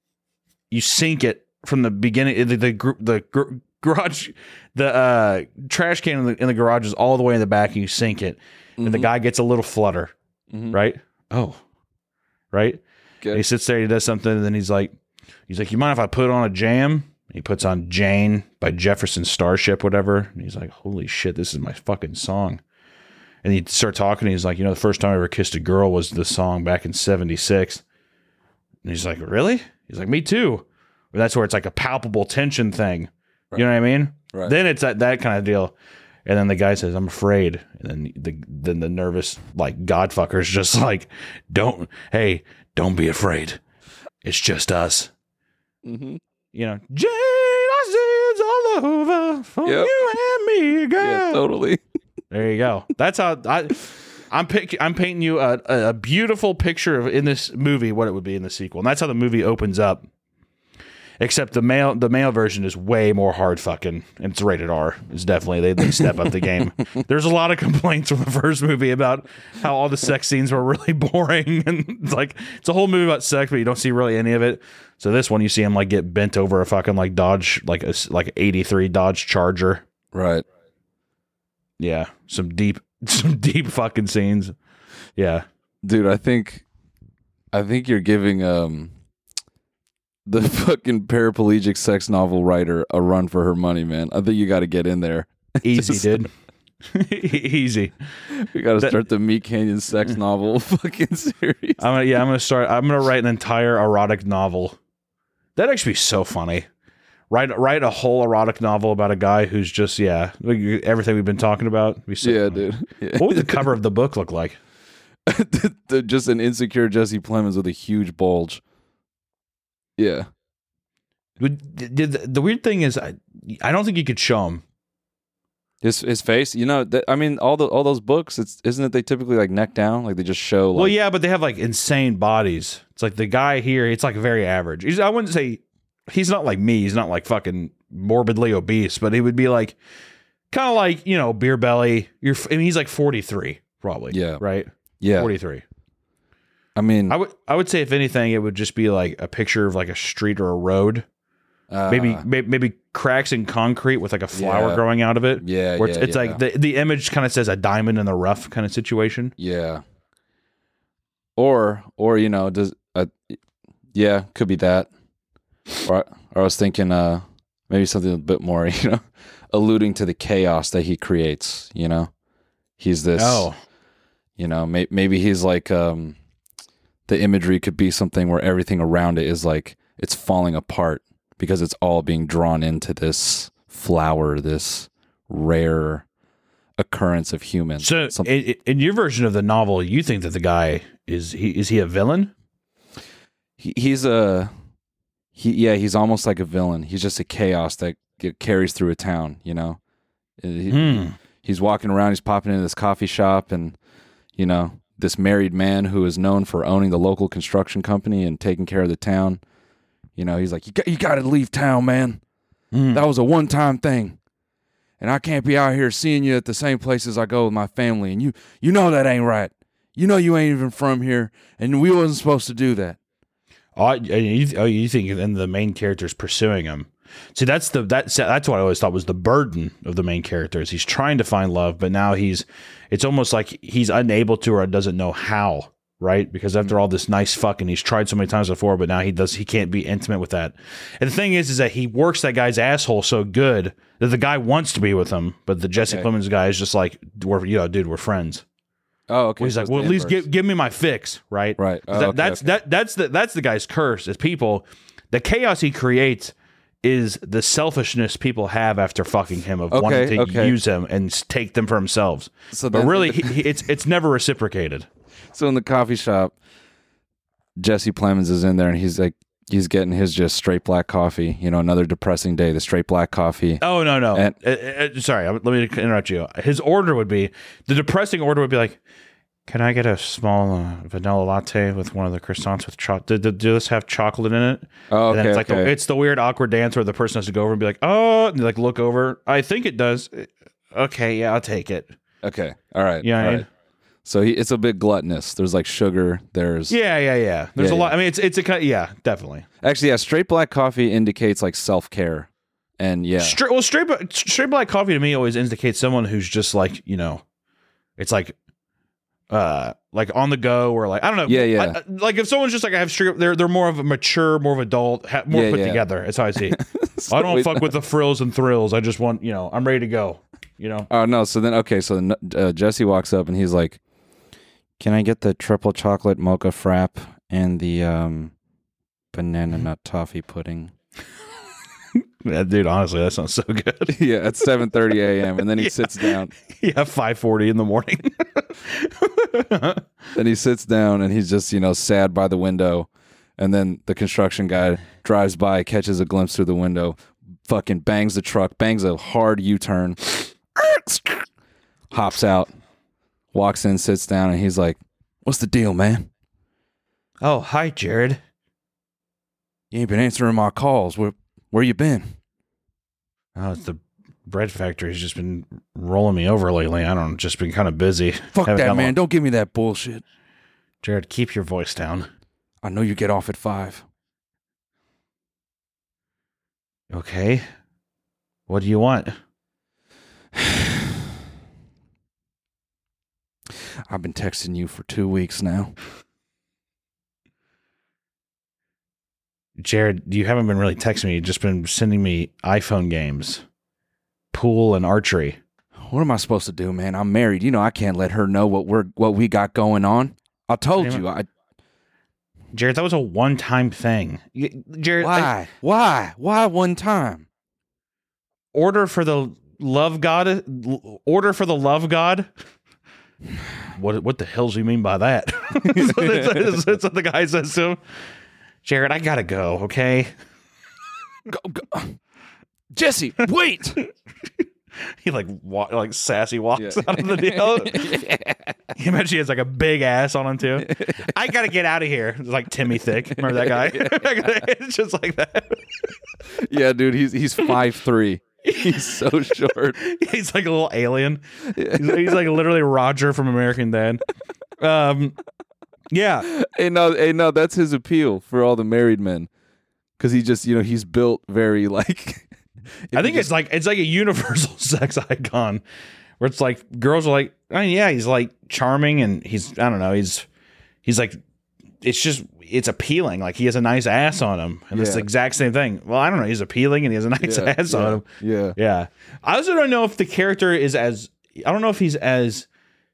you sink it from the beginning. The the, gr- the gr- garage, the uh, trash can in the, in the garage is all the way in the back, and you sink it. Mm-hmm. And the guy gets a little flutter, Mhm. right? Oh, right. Good. And he sits there, he does something, and then he's like, he's like, you mind if I put on a jam? And he puts on Jane by Jefferson Starship, whatever. And he's like, holy shit, this is my fucking song. And he'd start talking, and he's like, you know, the first time I ever kissed a girl was the song back in seventy-six. And he's like, really? He's like, me too. And that's where it's like a palpable tension thing. Right. You know what I mean? Right. Then it's that, that kind of deal. And then the guy says, I'm afraid. And then the then the nervous, like, godfucker's just like, don't, hey, don't be afraid. It's just us. Mm-hmm. You know, Jane, I see it's all over for Yep. you and me, girl. Yeah, totally. There you go. That's how I, I'm pick, I'm painting you a, a beautiful picture of in this movie what it would be in the sequel, and that's how the movie opens up. Except the male the male version is way more hard fucking, and it's rated R. It's definitely they, they step up the game. There's a lot of complaints from the first movie about how all the sex scenes were really boring, and it's like it's a whole movie about sex, but you don't see really any of it. So this one, you see him like get bent over a fucking like Dodge like a like eighty-three Dodge Charger. Right. Yeah, some deep some deep fucking scenes. Yeah, Dude, I think I think you're giving um the fucking paraplegic sex novel writer a run for her money, man. I think you got to get in there. easy, Just- dude. Easy. We got to That- start the Meat Canyon sex novel fucking series. I'm gonna yeah, I'm gonna start. I'm gonna write an entire erotic novel. That'd actually be so funny. Write write a whole erotic novel about a guy who's just yeah, like everything we've been talking about. It'd be so Yeah, funny. dude. Yeah. What would the cover of the book look like? The- the- just an insecure Jesse Plemons with a huge bulge. Yeah. Would, did the, the weird thing is, I I don't think you could show him. His his face, you know, that, I mean, all the all those books, it's isn't it they typically like neck down, like they just show. Like, Well, yeah, but they have like insane bodies. It's like the guy here, it's like very average. He's, I wouldn't say he's not like me. He's not like fucking morbidly obese, but he would be like kind of like, you know, beer belly. You're, I mean, he's like forty-three, probably. Yeah. Right. yeah. forty-three. I mean, I would I would say if anything, it would just be like a picture of like a street or a road, uh, maybe maybe, maybe cracks in concrete with like a flower Yeah. growing out of it. Yeah, where it's, yeah, it's yeah. like the the image kind of says a diamond in the rough kind of situation. yeah. Or or you know, does uh, yeah, could be that. Or, or I was thinking, uh, maybe something a bit more, you know, alluding to the chaos that he creates. You know, he's this. Oh. You know, may, maybe he's like um, the imagery could be something where everything around it is like it's falling apart because it's all being drawn into this flower, this rare occurrence of humans. So, in, in your version of the novel, you think that the guy is he is he a villain? He, he's a he. Yeah, he's almost like a villain. He's just a chaos that get, carries through a town. You know, he, Hmm. he's walking around. He's popping into this coffee shop, and you know, this married man who is known for owning the local construction company and taking care of the town. You know, he's like, you got, you got to leave town, man. Hmm. That was a one-time thing. And I can't be out here seeing you at the same places I go with my family. And you you know that ain't right. You know you ain't even from here. And we wasn't supposed to do that. Oh, and you, oh, you think then the main character is pursuing him? See, that's the that's that's what I always thought was the burden of the main character is he's trying to find love, but now he's it's almost like he's unable to or doesn't know how, right? Because after all this nice fucking, he's tried so many times before, but now he does he can't be intimate with that. And the thing is, is that he works that guy's asshole so good that the guy wants to be with him, but the Jesse Okay. Plemons guy is just like, we're you know, dude, we're friends. Oh, okay. Well, he's so like, it's well, the at least inverse. give give me my fix, right? Right. Oh, That- okay, that's okay. that that's the that's the guy's curse. Is people the chaos he creates is the selfishness people have after fucking him of Okay, wanting to okay. use him and s- take them for themselves. So But then- really, he, he, it's it's never reciprocated. So in the coffee shop, Jesse Plemons is in there and he's like, he's getting his just straight black coffee. You know, another depressing day, the straight black coffee. Oh no no, And- Uh, uh, sorry, let me interrupt you. His order would be the depressing order would be like, can I get a small uh, vanilla latte with one of the croissants with chocolate? Do, do, do this have chocolate in it? Oh, And then okay, it's like the, okay. it's the weird awkward dance where the person has to go over and be like, oh, and they like look over. I think it does. Okay, yeah, I'll take it. Okay. All right. You know what I all mean? right. So he, it's a bit gluttonous. There's like sugar. There's Yeah, yeah, yeah. There's Yeah, a lot. yeah. I mean, it's it's a kind. Yeah, definitely. actually, yeah, straight black coffee indicates like self-care. And yeah. Straight, well, straight bla- straight black coffee to me always indicates someone who's just like you know, it's like, uh, like on the go or like I don't know. Yeah, yeah. I- I- like if someone's just like I have straight, they're they're more of a mature, more of adult, ha- more Yeah, put yeah. together. That's how I see it. So I don't we- fuck with the frills and thrills. I just want you know, I'm ready to go. You know. Oh no! So then, okay. So then, uh, Jesse walks up and he's like, "Can I get the triple chocolate mocha frap and the um, banana nut toffee pudding?" Yeah, dude, honestly, that sounds so good. Yeah, at seven thirty a.m. And then he Yeah. sits down. Yeah, five forty in the morning. Then he sits down and he's just you know sad by the window. And then the construction guy drives by, catches a glimpse through the window, fucking bangs the truck, bangs a hard U-turn, hops out, walks in, sits down, and he's like, "What's the deal, man? Oh, hi, Jared. You ain't been answering my calls. Where where you been?" Oh, it's the bread factory's just been rolling me over lately. I don't know, just been kind of busy. Fuck Haven't that, got man. long- Don't give me that bullshit. Jared, keep your voice down. I know you get off at five. Okay. What do you want? I've been texting you for two weeks now. Jared, you haven't been really texting me. You've just been sending me iPhone games, pool, and archery. What am I supposed to do, man? I'm married. You know I can't let her know what we're what we got going on. I told Damn it. you. I Jared, that was a one-time thing. You- Jared, I- why? Why? Why one time? order for the love god. Order for the love god. What what the hell do you mean by that? that's, that's what the guy says to him. Jared, I gotta go. Okay. Go, go. Jesse, wait. He like wa- like sassy walks Yeah. out of the deal. You imagine he has like a big ass on him too. I gotta get out of here. It's like Timmy Thick. Remember that guy? It's just like that. Yeah, dude, he's he's five three. He's so short. He's like a little alien. He's, he's like literally Roger from American Dad. Um, yeah. Hey, no, hey, no, that's his appeal for all the married men, because he just, you know, he's built very like. I think it's like it's like a universal sex icon, where it's like girls are like, oh yeah, he's like charming and he's I don't know, he's he's like it's just it's appealing. Like he has a nice ass on him, and it's Yeah. the exact same thing. Well, I don't know, he's appealing and he has a nice Yeah, ass yeah, on him. Yeah. Yeah, I also don't know if the character is as I don't know if he's as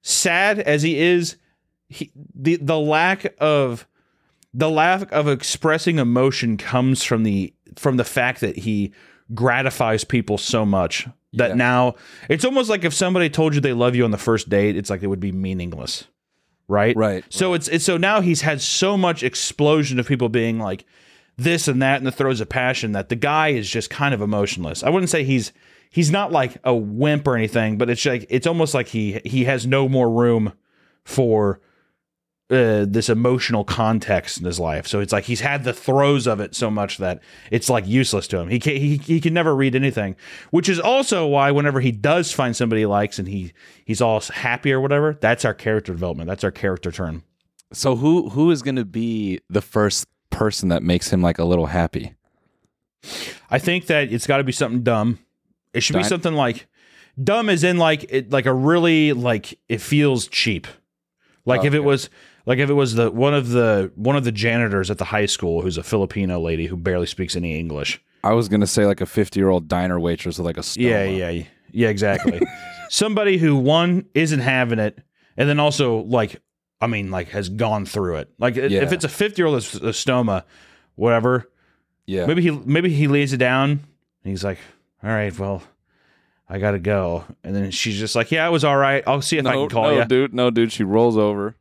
sad as he is, he, the the lack of the lack of expressing emotion comes from the from the fact that he gratifies people so much that Yeah. now it's almost like if somebody told you they love you on the first date, it's like it would be meaningless, right? Right. So it's it's so now he's had so much explosion of people being like this and that in the throes of passion that the guy is just kind of emotionless. I wouldn't say he's he's not like a wimp or anything, but it's like it's almost like he he has no more room for uh, this emotional context in his life. So it's like he's had the throes of it so much that it's like useless to him. He can he he can never read anything, which is also why whenever he does find somebody he likes and he he's all happy or whatever, that's our character development. That's our character turn. So who who is going to be the first person that makes him like a little happy? I think that it's got to be something dumb. It should be Di- something like dumb, as in like it, like a really like it feels cheap. Like if it Okay. was like if it was the one of the one of the janitors at the high school who's a Filipino lady who barely speaks any English. I was going to say like a fifty-year-old diner waitress with like a stoma. Yeah, yeah, yeah, exactly. Somebody who one isn't having it, and then also like I mean like has gone through it. Like Yeah. if it's a fifty-year-old with a stoma, whatever. Yeah. Maybe he maybe he lays it down and he's like, all right, well, I gotta go. And then she's just like, yeah, it was all right. I'll see if I No, can call no, you. dude. No, dude. She rolls over.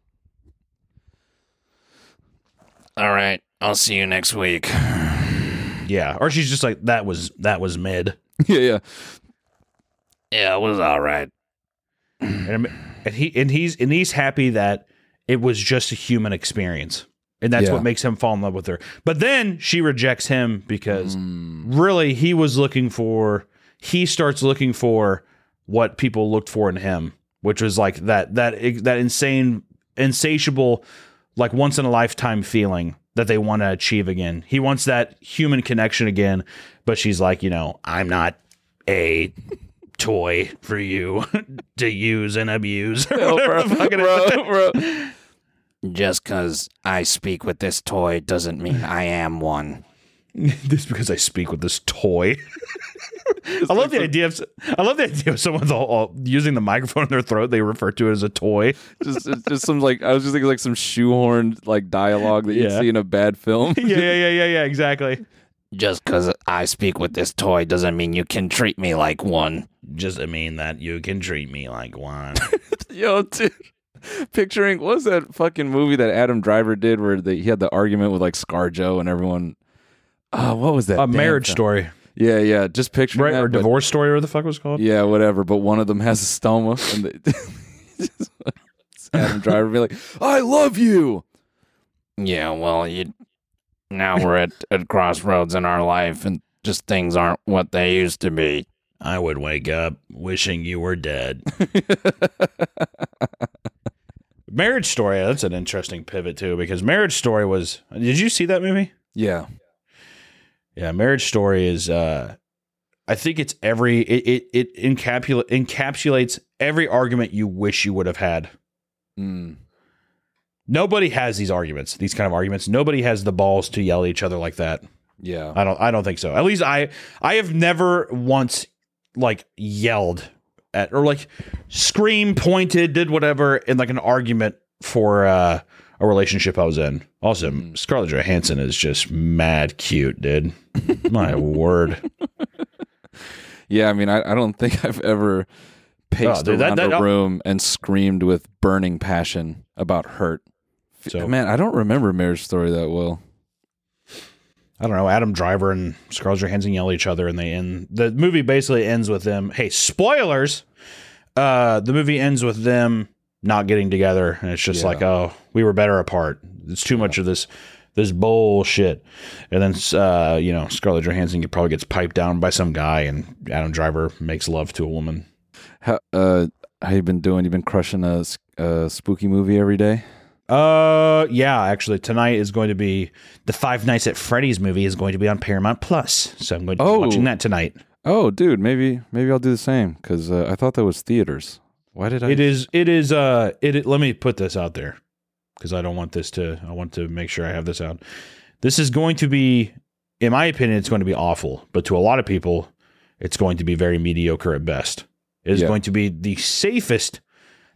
All right, I'll see you next week. Yeah. Or she's just like, that was that was mid. yeah, yeah. Yeah, it was all right. And, I'm- and he and he's and he's happy that it was just a human experience. And that's Yeah. what makes him fall in love with her. But then she rejects him because Mm. really he was looking for he starts looking for what people looked for in him, which was like that that that insane insatiable like once in a lifetime feeling that they want to achieve again. He wants that human connection again, but she's like, you know, I'm not a toy for you to use and abuse. or Oh, whatever bro, the fuck it is. bro, bro. Just because I speak with this toy doesn't mean I am one. Just because I speak with this toy. I love the idea of I love the idea of someone's all, all using the microphone in their throat. They refer to it as a toy. Just, it's just some like I was just thinking like some shoehorned like dialogue that you Yeah. see in a bad film. yeah, yeah, yeah, yeah, yeah. Exactly. Just because I speak with this toy doesn't mean you can treat me like one. Just I mean that you can treat me like one. Yo, dude. Picturing what was that fucking movie that Adam Driver did where they, he had the argument with like ScarJo and everyone. Oh, what was that? A damn marriage film? story, Yeah, yeah. Just picturing right? that, Or but- divorce story, or the fuck it was called. Yeah, whatever. But one of them has a stoma, and they, just, Adam Driver be like, "I love you." Yeah, well, you. Now we're at at crossroads in our life, and just things aren't what they used to be. I would wake up wishing you were dead. Marriage Story. That's an interesting pivot too, because Marriage Story was. Did you see that movie? Yeah, Yeah, Marriage Story is. uh I think it's every. It it, it encapsula- encapsulates every argument you wish you would have had. mm. Nobody has these arguments, these kind of arguments. Nobody has the balls to yell at each other like that. yeah. I don't. I don't think so. At least I. I have never once like yelled at or like screamed, pointed, did whatever in like an argument for uh, a relationship I was in. Also, Mm. Scarlett Johansson is just mad cute, dude. My word. Yeah, I mean, I, I don't think I've ever paced Oh, dude, that- around that- a room and screamed with burning passion about hurt. F- So- Man, I don't remember Marriage Story that well. I don't know. Adam Driver and Scarlett Johansson yell at each other, and they end. The movie basically ends with them. Hey, spoilers! Uh, the movie ends with them not getting together, and it's just Yeah. like, oh, we were better apart. It's too much of this, this bullshit. And then, uh, you know, Scarlett Johansson probably gets piped down by some guy, and Adam Driver makes love to a woman. How uh, how you been doing? You been crushing a, s- a spooky movie every day? Uh, yeah, actually, tonight is going to be the Five Nights at Freddy's movie is going to be on Paramount Plus, so I'm going to be Oh. watching that tonight. Oh, dude, maybe maybe I'll do the same because uh, I thought that was theaters. Why did I? It is. It is. Uh. It. Let me put this out there because I don't want this to. I want to make sure I have this out. This is going to be, in my opinion, it's going to be awful. But to a lot of people, it's going to be very mediocre at best. It is Yeah. going to be the safest,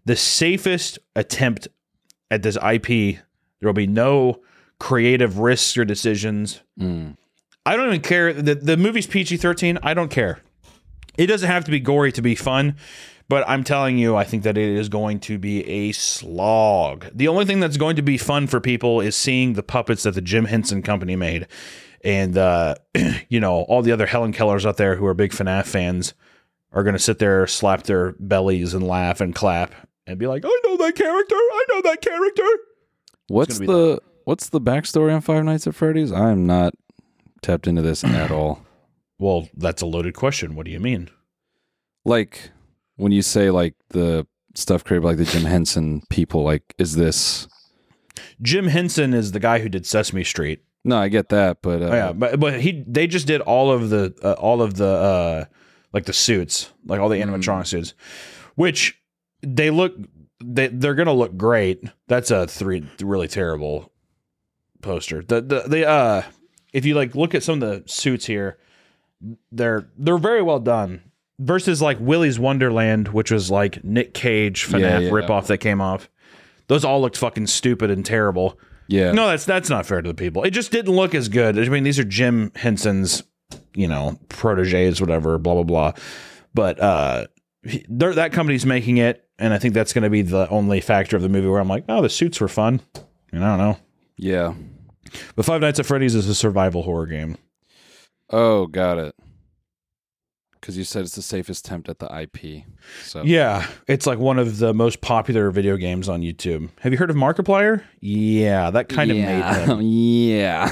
the safest attempt at this I P. There will be no creative risks or decisions. Mm. I don't even care. The, the movie's P G thirteen. I don't care. It doesn't have to be gory to be fun, but I'm telling you, I think that it is going to be a slog. The only thing that's going to be fun for people is seeing the puppets that the Jim Henson Company made. And, uh, you know, all the other Helen Kellers out there who are big FNAF fans are going to sit there, slap their bellies and laugh and clap and be like, I know that character. I know that character. What's the that. what's the backstory on Five Nights at Freddy's? I am not tapped into this at all. Well, that's a loaded question. What do you mean? Like when you say like the stuff created by like the Jim Henson people, like is this Jim Henson is the guy who did Sesame Street. No, I get that, but uh, Oh, yeah, but but he they just did all of the uh, all of the uh, like the suits, like all the animatronic suits, which they look they they're gonna look great. That's a three really terrible poster. The the the uh if you like look at some of the suits here, they're they're very well done. Versus like Willy's Wonderland, which was like Nick Cage FNAF Yeah, yeah. ripoff that came off. Those all looked fucking stupid and terrible. yeah, No, that's that's not fair to the people. It just didn't look as good. I mean, these are Jim Henson's, you know, proteges, whatever, blah blah blah. But uh, he- they're- that company's making it, and I think that's going to be the only factor of the movie where I'm like, oh, the suits were fun. And I don't know. yeah. But Five Nights at Freddy's is a survival horror game. Oh, got it. Because you said it's the safest attempt at the I P. So Yeah, it's like one of the most popular video games on YouTube. Have you heard of Markiplier? Yeah, that kind of made him. yeah.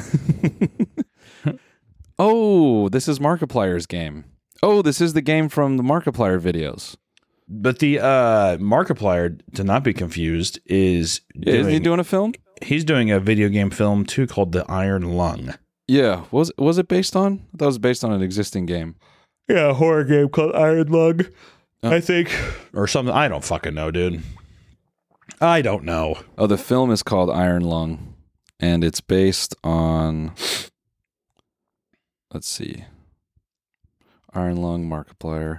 Oh, this is Markiplier's game. Oh, this is the game from the Markiplier videos. But the uh, Markiplier, to not be confused, is Yeah, isn't he doing, doing a film? he's doing a video game film too called The Iron Lung. Yeah. Was was it based on? I thought it was based on an existing game. Yeah, a horror game called Iron Lung, Oh. I think, or something. I don't fucking know, dude. I don't know. Oh, the film is called Iron Lung, and it's based on. Let's see. Iron Lung Markiplier.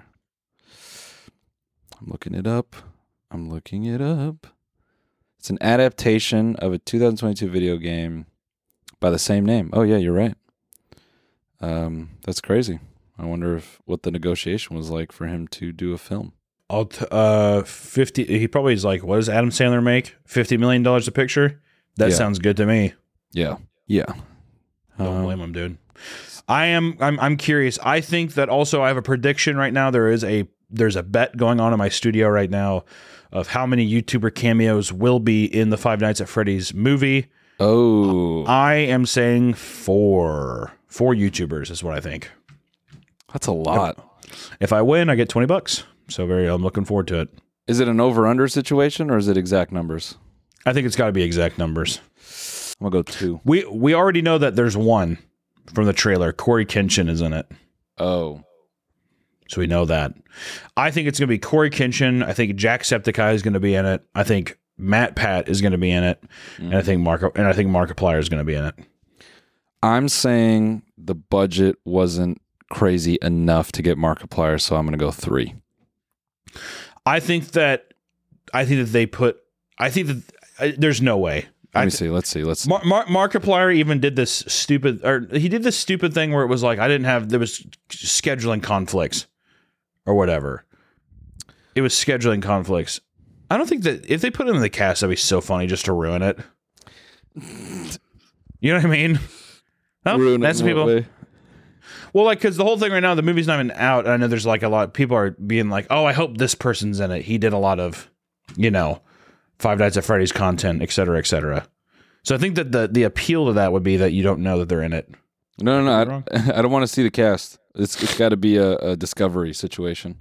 I'm looking it up. I'm looking it up. It's an adaptation of a two thousand twenty-two video game by the same name. Oh yeah, you're right. Um, that's crazy. I wonder if what the negotiation was like for him to do a film. I'll t- uh fifty. He probably is like, what does Adam Sandler make? Fifty million dollars a picture. That Yeah. sounds good to me. Yeah, yeah. Don't Um, blame him, dude. I am. I'm. I'm curious. I think that also I have a prediction right now. There is a. There's a bet going on in my studio right now of how many YouTuber cameos will be in the Five Nights at Freddy's movie. Oh, I am saying four. Four YouTubers is what I think. that's a lot. If I win, I get twenty bucks. So very. I'm looking forward to it. Is it an over/under situation or is it exact numbers? I think it's got to be exact numbers. I'm gonna go two. We we already know that there's one from the trailer. Corey Kenshin is in it. Oh, So we know that. I think it's going to be Corey Kenshin. I think Jacksepticeye is going to be in it. I think Matt Pat is going to be in it, and I think Mark and I think Markiplier is going to be in it. I'm saying the budget wasn't crazy enough to get Markiplier, so I'm gonna go three. I think that I think that they put. I think that uh, there's no way. Let I me th- see. Let's see. Let's. Mar- Mar- Markiplier even did this stupid, or he did this stupid thing where it was like I didn't have there was scheduling conflicts or whatever. It was scheduling conflicts. I don't think that if they put him in the cast, that'd be so funny just to ruin it. You know what I mean? No? Ruin it That's in people. what way? Well, like, because the whole thing right now, the movie's not even out. And I know there's like a lot. People are being like, "Oh, I hope this person's in it. He did a lot of, you know, Five Nights at Freddy's content, et cetera, et cetera." So I think that the the appeal to that would be that you don't know that they're in it. No, no, Am I no. I, I don't want to see the cast. It's it's got to be a, a discovery situation.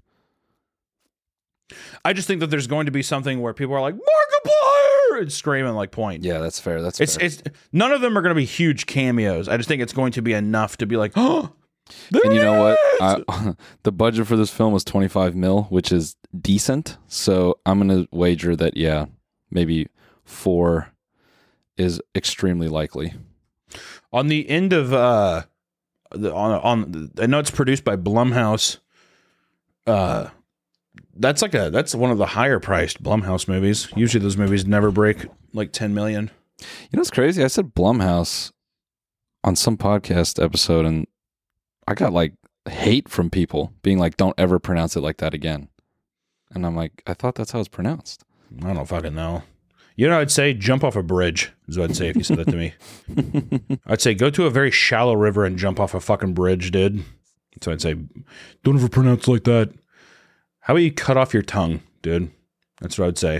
I just think that there's going to be something where people are like Markiplier and screaming like point. Yeah, that's fair. That's It's fair. it's none of them are going to be huge cameos. I just think it's going to be enough to be like, oh, there And you know what? it is!" I, the budget for this film was twenty-five mil, which is decent. So I'm gonna wager that yeah, maybe four is extremely likely. On the end of uh, the, on on I know it's produced by Blumhouse. Uh, That's like a that's one of the higher priced Blumhouse movies. Usually those movies never break like ten million. You know what's crazy? I said Blumhouse on some podcast episode, and I got like hate from people being like, "Don't ever pronounce it like that again." And I'm like, I thought that's how it's pronounced. I don't fucking know. You know, I'd say jump off a bridge is what I'd say if you said that to me. I'd say go to a very shallow river and jump off a fucking bridge, dude. So I'd say, don't ever pronounce it like that. How about you cut off your tongue, dude? That's what I'd say.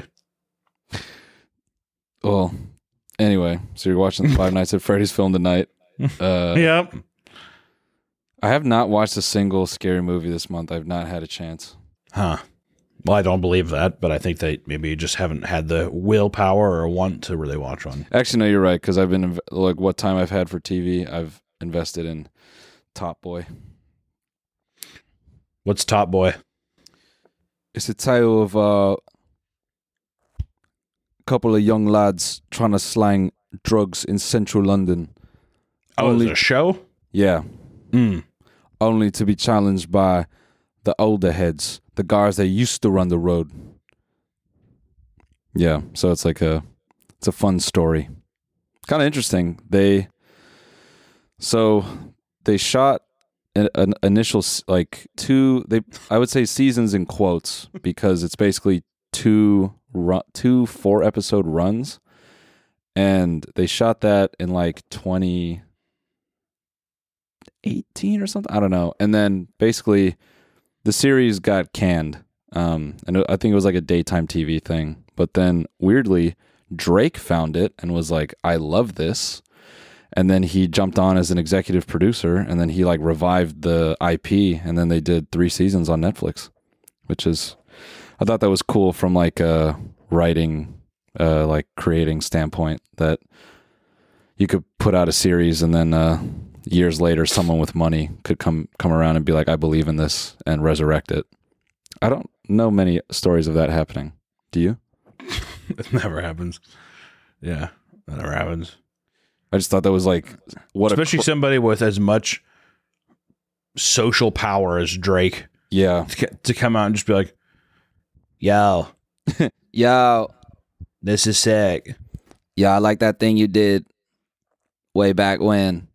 Well, anyway, so you're watching the Five Nights at Freddy's film tonight. Uh, Yep. I have not watched a single scary movie this month. I've not had a chance. Huh. Well, I don't believe that, but I think that maybe you just haven't had the willpower or want to really watch one. Actually, no, you're right, because I've been, like, what time I've had for T V, I've invested in Top Boy. What's Top Boy? It's a tale of uh, a couple of young lads trying to slang drugs in central London. Oh, Only- it's a show? Yeah. Mm. Only to be challenged by the older heads, the guys that used to run the road. Yeah, so it's like a, it's a fun story. Kind of interesting. They, so they shot an, an initial s- like two. They, I would say seasons in quotes because it's basically two ru- two four episode runs, and they shot that in like twenty eighteen or something. I don't know. And then basically the series got canned. Um, and I think it was like a daytime T V thing. But then weirdly, Drake found it and was like, I love this. And then he jumped on as an executive producer, and then he like revived the I P, and then they did three seasons on Netflix, which is, I thought that was cool from like a writing, uh, like creating standpoint, that you could put out a series and then, uh, years later, someone with money could come come around and be like, I believe in this, and resurrect it. I don't know many stories of that happening. Do you? It never happens. Yeah, that never happens. I just thought that was like, what Especially a... Cr- somebody with as much social power as Drake yeah. to, to come out and just be like, yo, Yo, this is sick. yeah, I like that thing you did way back when.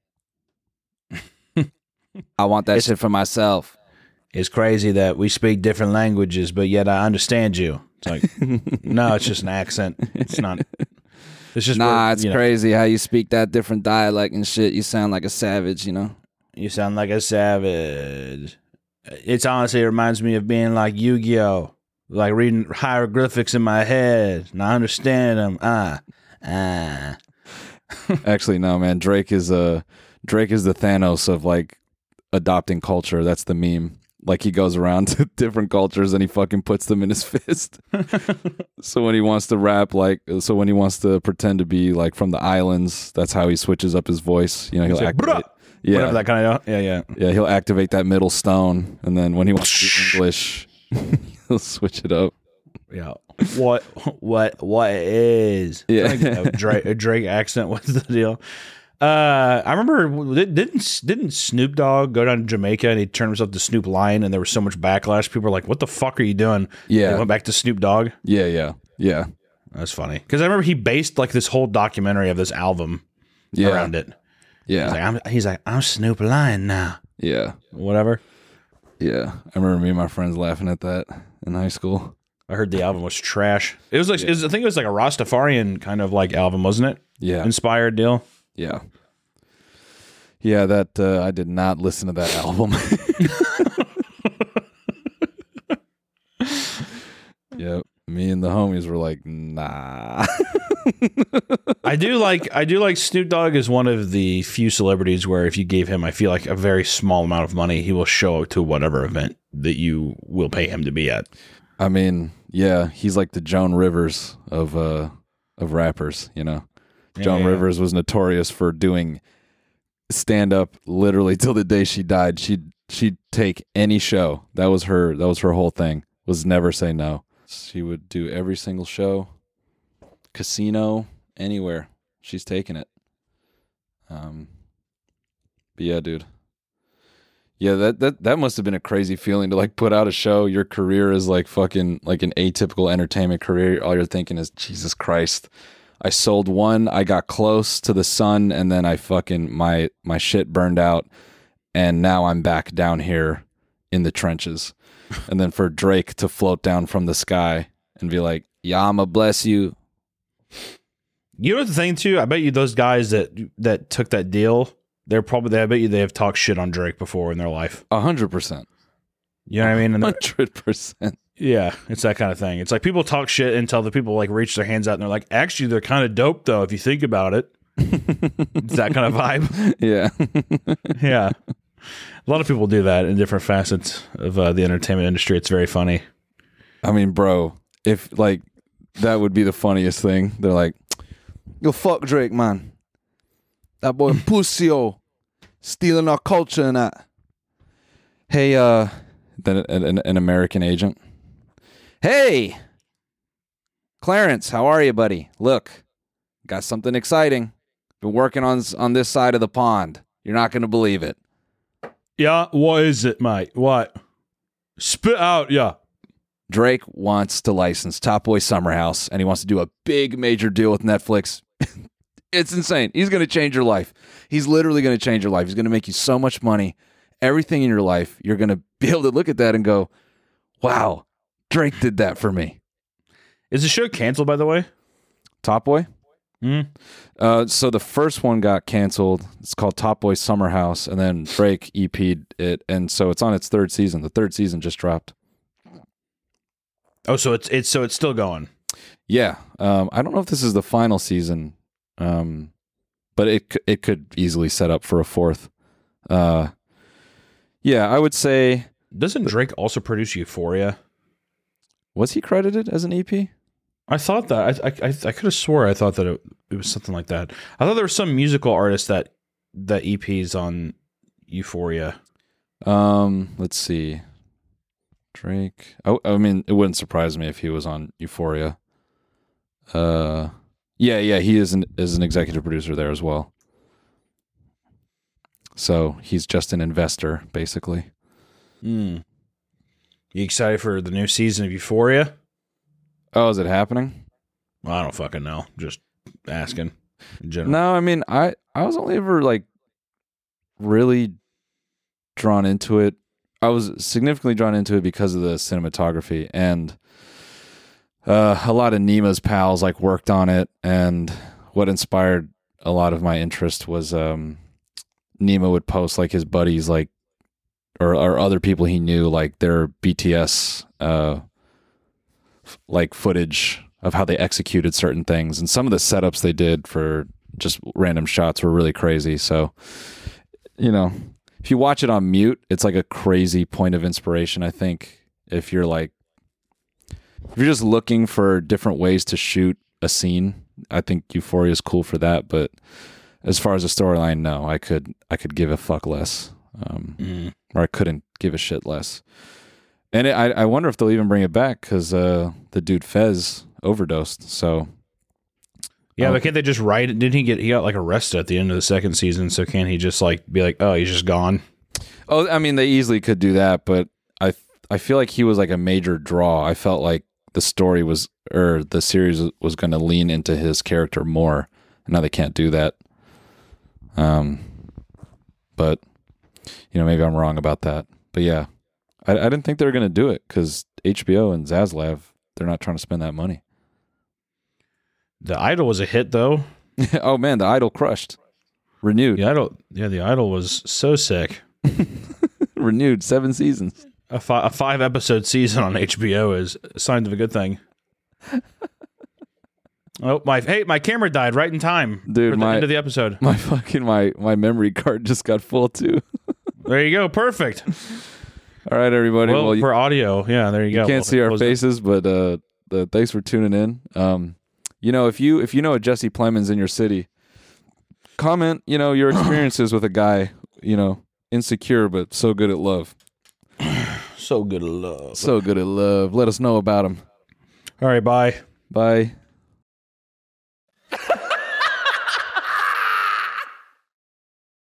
I want that It's- shit for myself. It's crazy that we speak different languages, but yet I understand you. It's like, no, it's just an accent. It's not. It's just Nah, where, it's you know, crazy how you speak that different dialect and shit. You sound like a savage, you know? You sound like a savage. It's honestly, it reminds me of being like Yu-Gi-Oh! Like reading hieroglyphics in my head, and I understand them. Ah, ah. Actually, no, man. Drake is uh, Drake is the Thanos of like adopting culture. That's the meme. Like he goes around to different cultures and he fucking puts them in his fist. So when he wants to rap, like, so when he wants to pretend to be like from the islands, that's how he switches up his voice. You know, he'll He's like, activate, "Bruh!" yeah, Whatever that kind of, yeah, yeah. yeah, he'll activate that middle stone, and then when he wants to be English, he'll switch it up. Yeah. What, what, what is? Yeah. I think a Drake, a Drake accent. What's the deal? Uh, I remember didn't didn't Snoop Dogg go down to Jamaica and he turned himself to Snoop Lion, and there was so much backlash. People were like, "What the fuck are you doing?" Yeah. He went back to Snoop Dogg. Yeah, yeah, yeah, That's funny because I remember he based like this whole documentary of this album yeah, around it. yeah, He's like, I'm, he's like, I'm Snoop Lion now. yeah, Whatever. yeah. I remember me and my friends laughing at that in high school. I heard the album was trash. It was like, it was, I think it was like a Rastafarian kind of like album, wasn't it? Yeah, Inspired deal. yeah, yeah. That uh, I did not listen to that album. Yep. Me and the homies were like, nah. I do like I do like Snoop Dogg is one of the few celebrities where if you gave him, I feel like a very small amount of money, he will show up to whatever event that you will pay him to be at. I mean, yeah, he's like the Joan Rivers of uh of rappers, you know. Yeah, Joan yeah. Rivers was notorious for doing stand up literally till the day she died. She'd she'd take any show. That was her that was her whole thing. Was never say no. She would do every single show. Casino, anywhere. She's taking it. Um but yeah, dude. Yeah, that, that that must have been a crazy feeling to like put out a show. Your career is like fucking like an atypical entertainment career. All you're thinking is, Jesus Christ, I sold one, I got close to the sun, and then I fucking my my shit burned out, and now I'm back down here in the trenches. And then for Drake to float down from the sky and be like, "Yeah, I'ma bless you." You know what the thing too? I bet you those guys that that took that deal, they're probably. I bet you they have talked shit on Drake before in their life. A hundred percent. You know what I mean? And they're- Hundred percent. yeah, it's that kind of thing. It's like people talk shit until the people like reach their hands out and they're like, actually, they're kind of dope though if you think about it. It's that kind of vibe. Yeah. Yeah. A lot of people do that in different facets of uh, the entertainment industry. It's very funny. I mean, bro, if like that would be the funniest thing. They're like, "Yo, fuck Drake, man. That boy pussy, oh, stealing our culture and that." Hey, uh, then an, an, an American agent. "Hey, Clarence, how are you, buddy? Look, got something exciting. Been working on on this side of the pond. You're not gonna believe it." Yeah, what is it, mate? What? Spit out, yeah. Drake wants to license Top Boy Summer House, and he wants to do a big major deal with Netflix. It's insane. He's going to change your life. He's literally going to change your life. He's going to make you so much money. Everything in your life, you're going to be able to look at that and go, wow, Drake did that for me. Is the show canceled, by the way? Top Boy? Mm. Uh, so the first one got canceled. It's called Top Boy Summer House, and then Drake E P'd it, and so it's on its third season. The third season just dropped. Oh, so it's it's so it's still going. Yeah, um, I don't know if this is the final season, um, but it c- it could easily set up for a fourth. Uh, yeah, I would say. Doesn't Drake also produce Euphoria? Was he credited as an E P? I thought that. I I, I could have swore I thought that it, it was something like that. I thought there was some musical artist that that E Ps on Euphoria. Um, let's see. Drake. Oh, I mean, it wouldn't surprise me if he was on Euphoria. Uh, yeah, yeah, he is an is an executive producer there as well. So he's just an investor, basically. Hmm. You excited for the new season of Euphoria? Oh, is it happening? Well, I don't fucking know. Just asking. In general. No, I mean, I I was only ever like really drawn into it. I was significantly drawn into it because of the cinematography, and uh, a lot of Nima's pals like worked on it. And what inspired a lot of my interest was um, Nima would post like his buddies, like or or other people he knew, like their B T S uh, f- like footage of how they executed certain things, and some of the setups they did for just random shots were really crazy. So, you know, if you watch it on mute, it's like a crazy point of inspiration. I think if you're like, if you're just looking for different ways to shoot a scene, I think Euphoria is cool for that. But as far as a storyline, no, I could, I could give a fuck less, um, Mm. or I couldn't give a shit less. And it, I, I wonder if they'll even bring it back because uh, the dude Fez overdosed. So Yeah, Um, but can't they just write it? Didn't he get, he got like arrested at the end of the second season, so can't he just like be like, oh, he's just gone? Oh, I mean, they easily could do that, but I I feel like he was like a major draw. I felt like the story was, or the series was going to lean into his character more. And now they can't do that. Um, but you know, maybe I'm wrong about that. But yeah, I, I didn't think they were going to do it because H B O and Zaslav, they're not trying to spend that money. The Idol was a hit though. Oh man, the Idol crushed, renewed, The Idol, yeah, the Idol was so sick. renewed seven seasons. A, fi- a five episode season on H B O is a sign of a good thing. Oh my! Hey, my camera died right in time, Dude, for the my- end of the episode. My fucking my my memory card just got full too. There you go, perfect. All right, everybody. Well, Well, you, for audio, yeah, there you, you go. can't We'll see our close it. faces, but uh, the, thanks for tuning in. Um, you know, if you if you know a Jesse Plemons in your city, comment. You know your experiences with a guy. You know, insecure but so good at love. So good at love. So good at love. Let us know about him. All right, bye. Bye.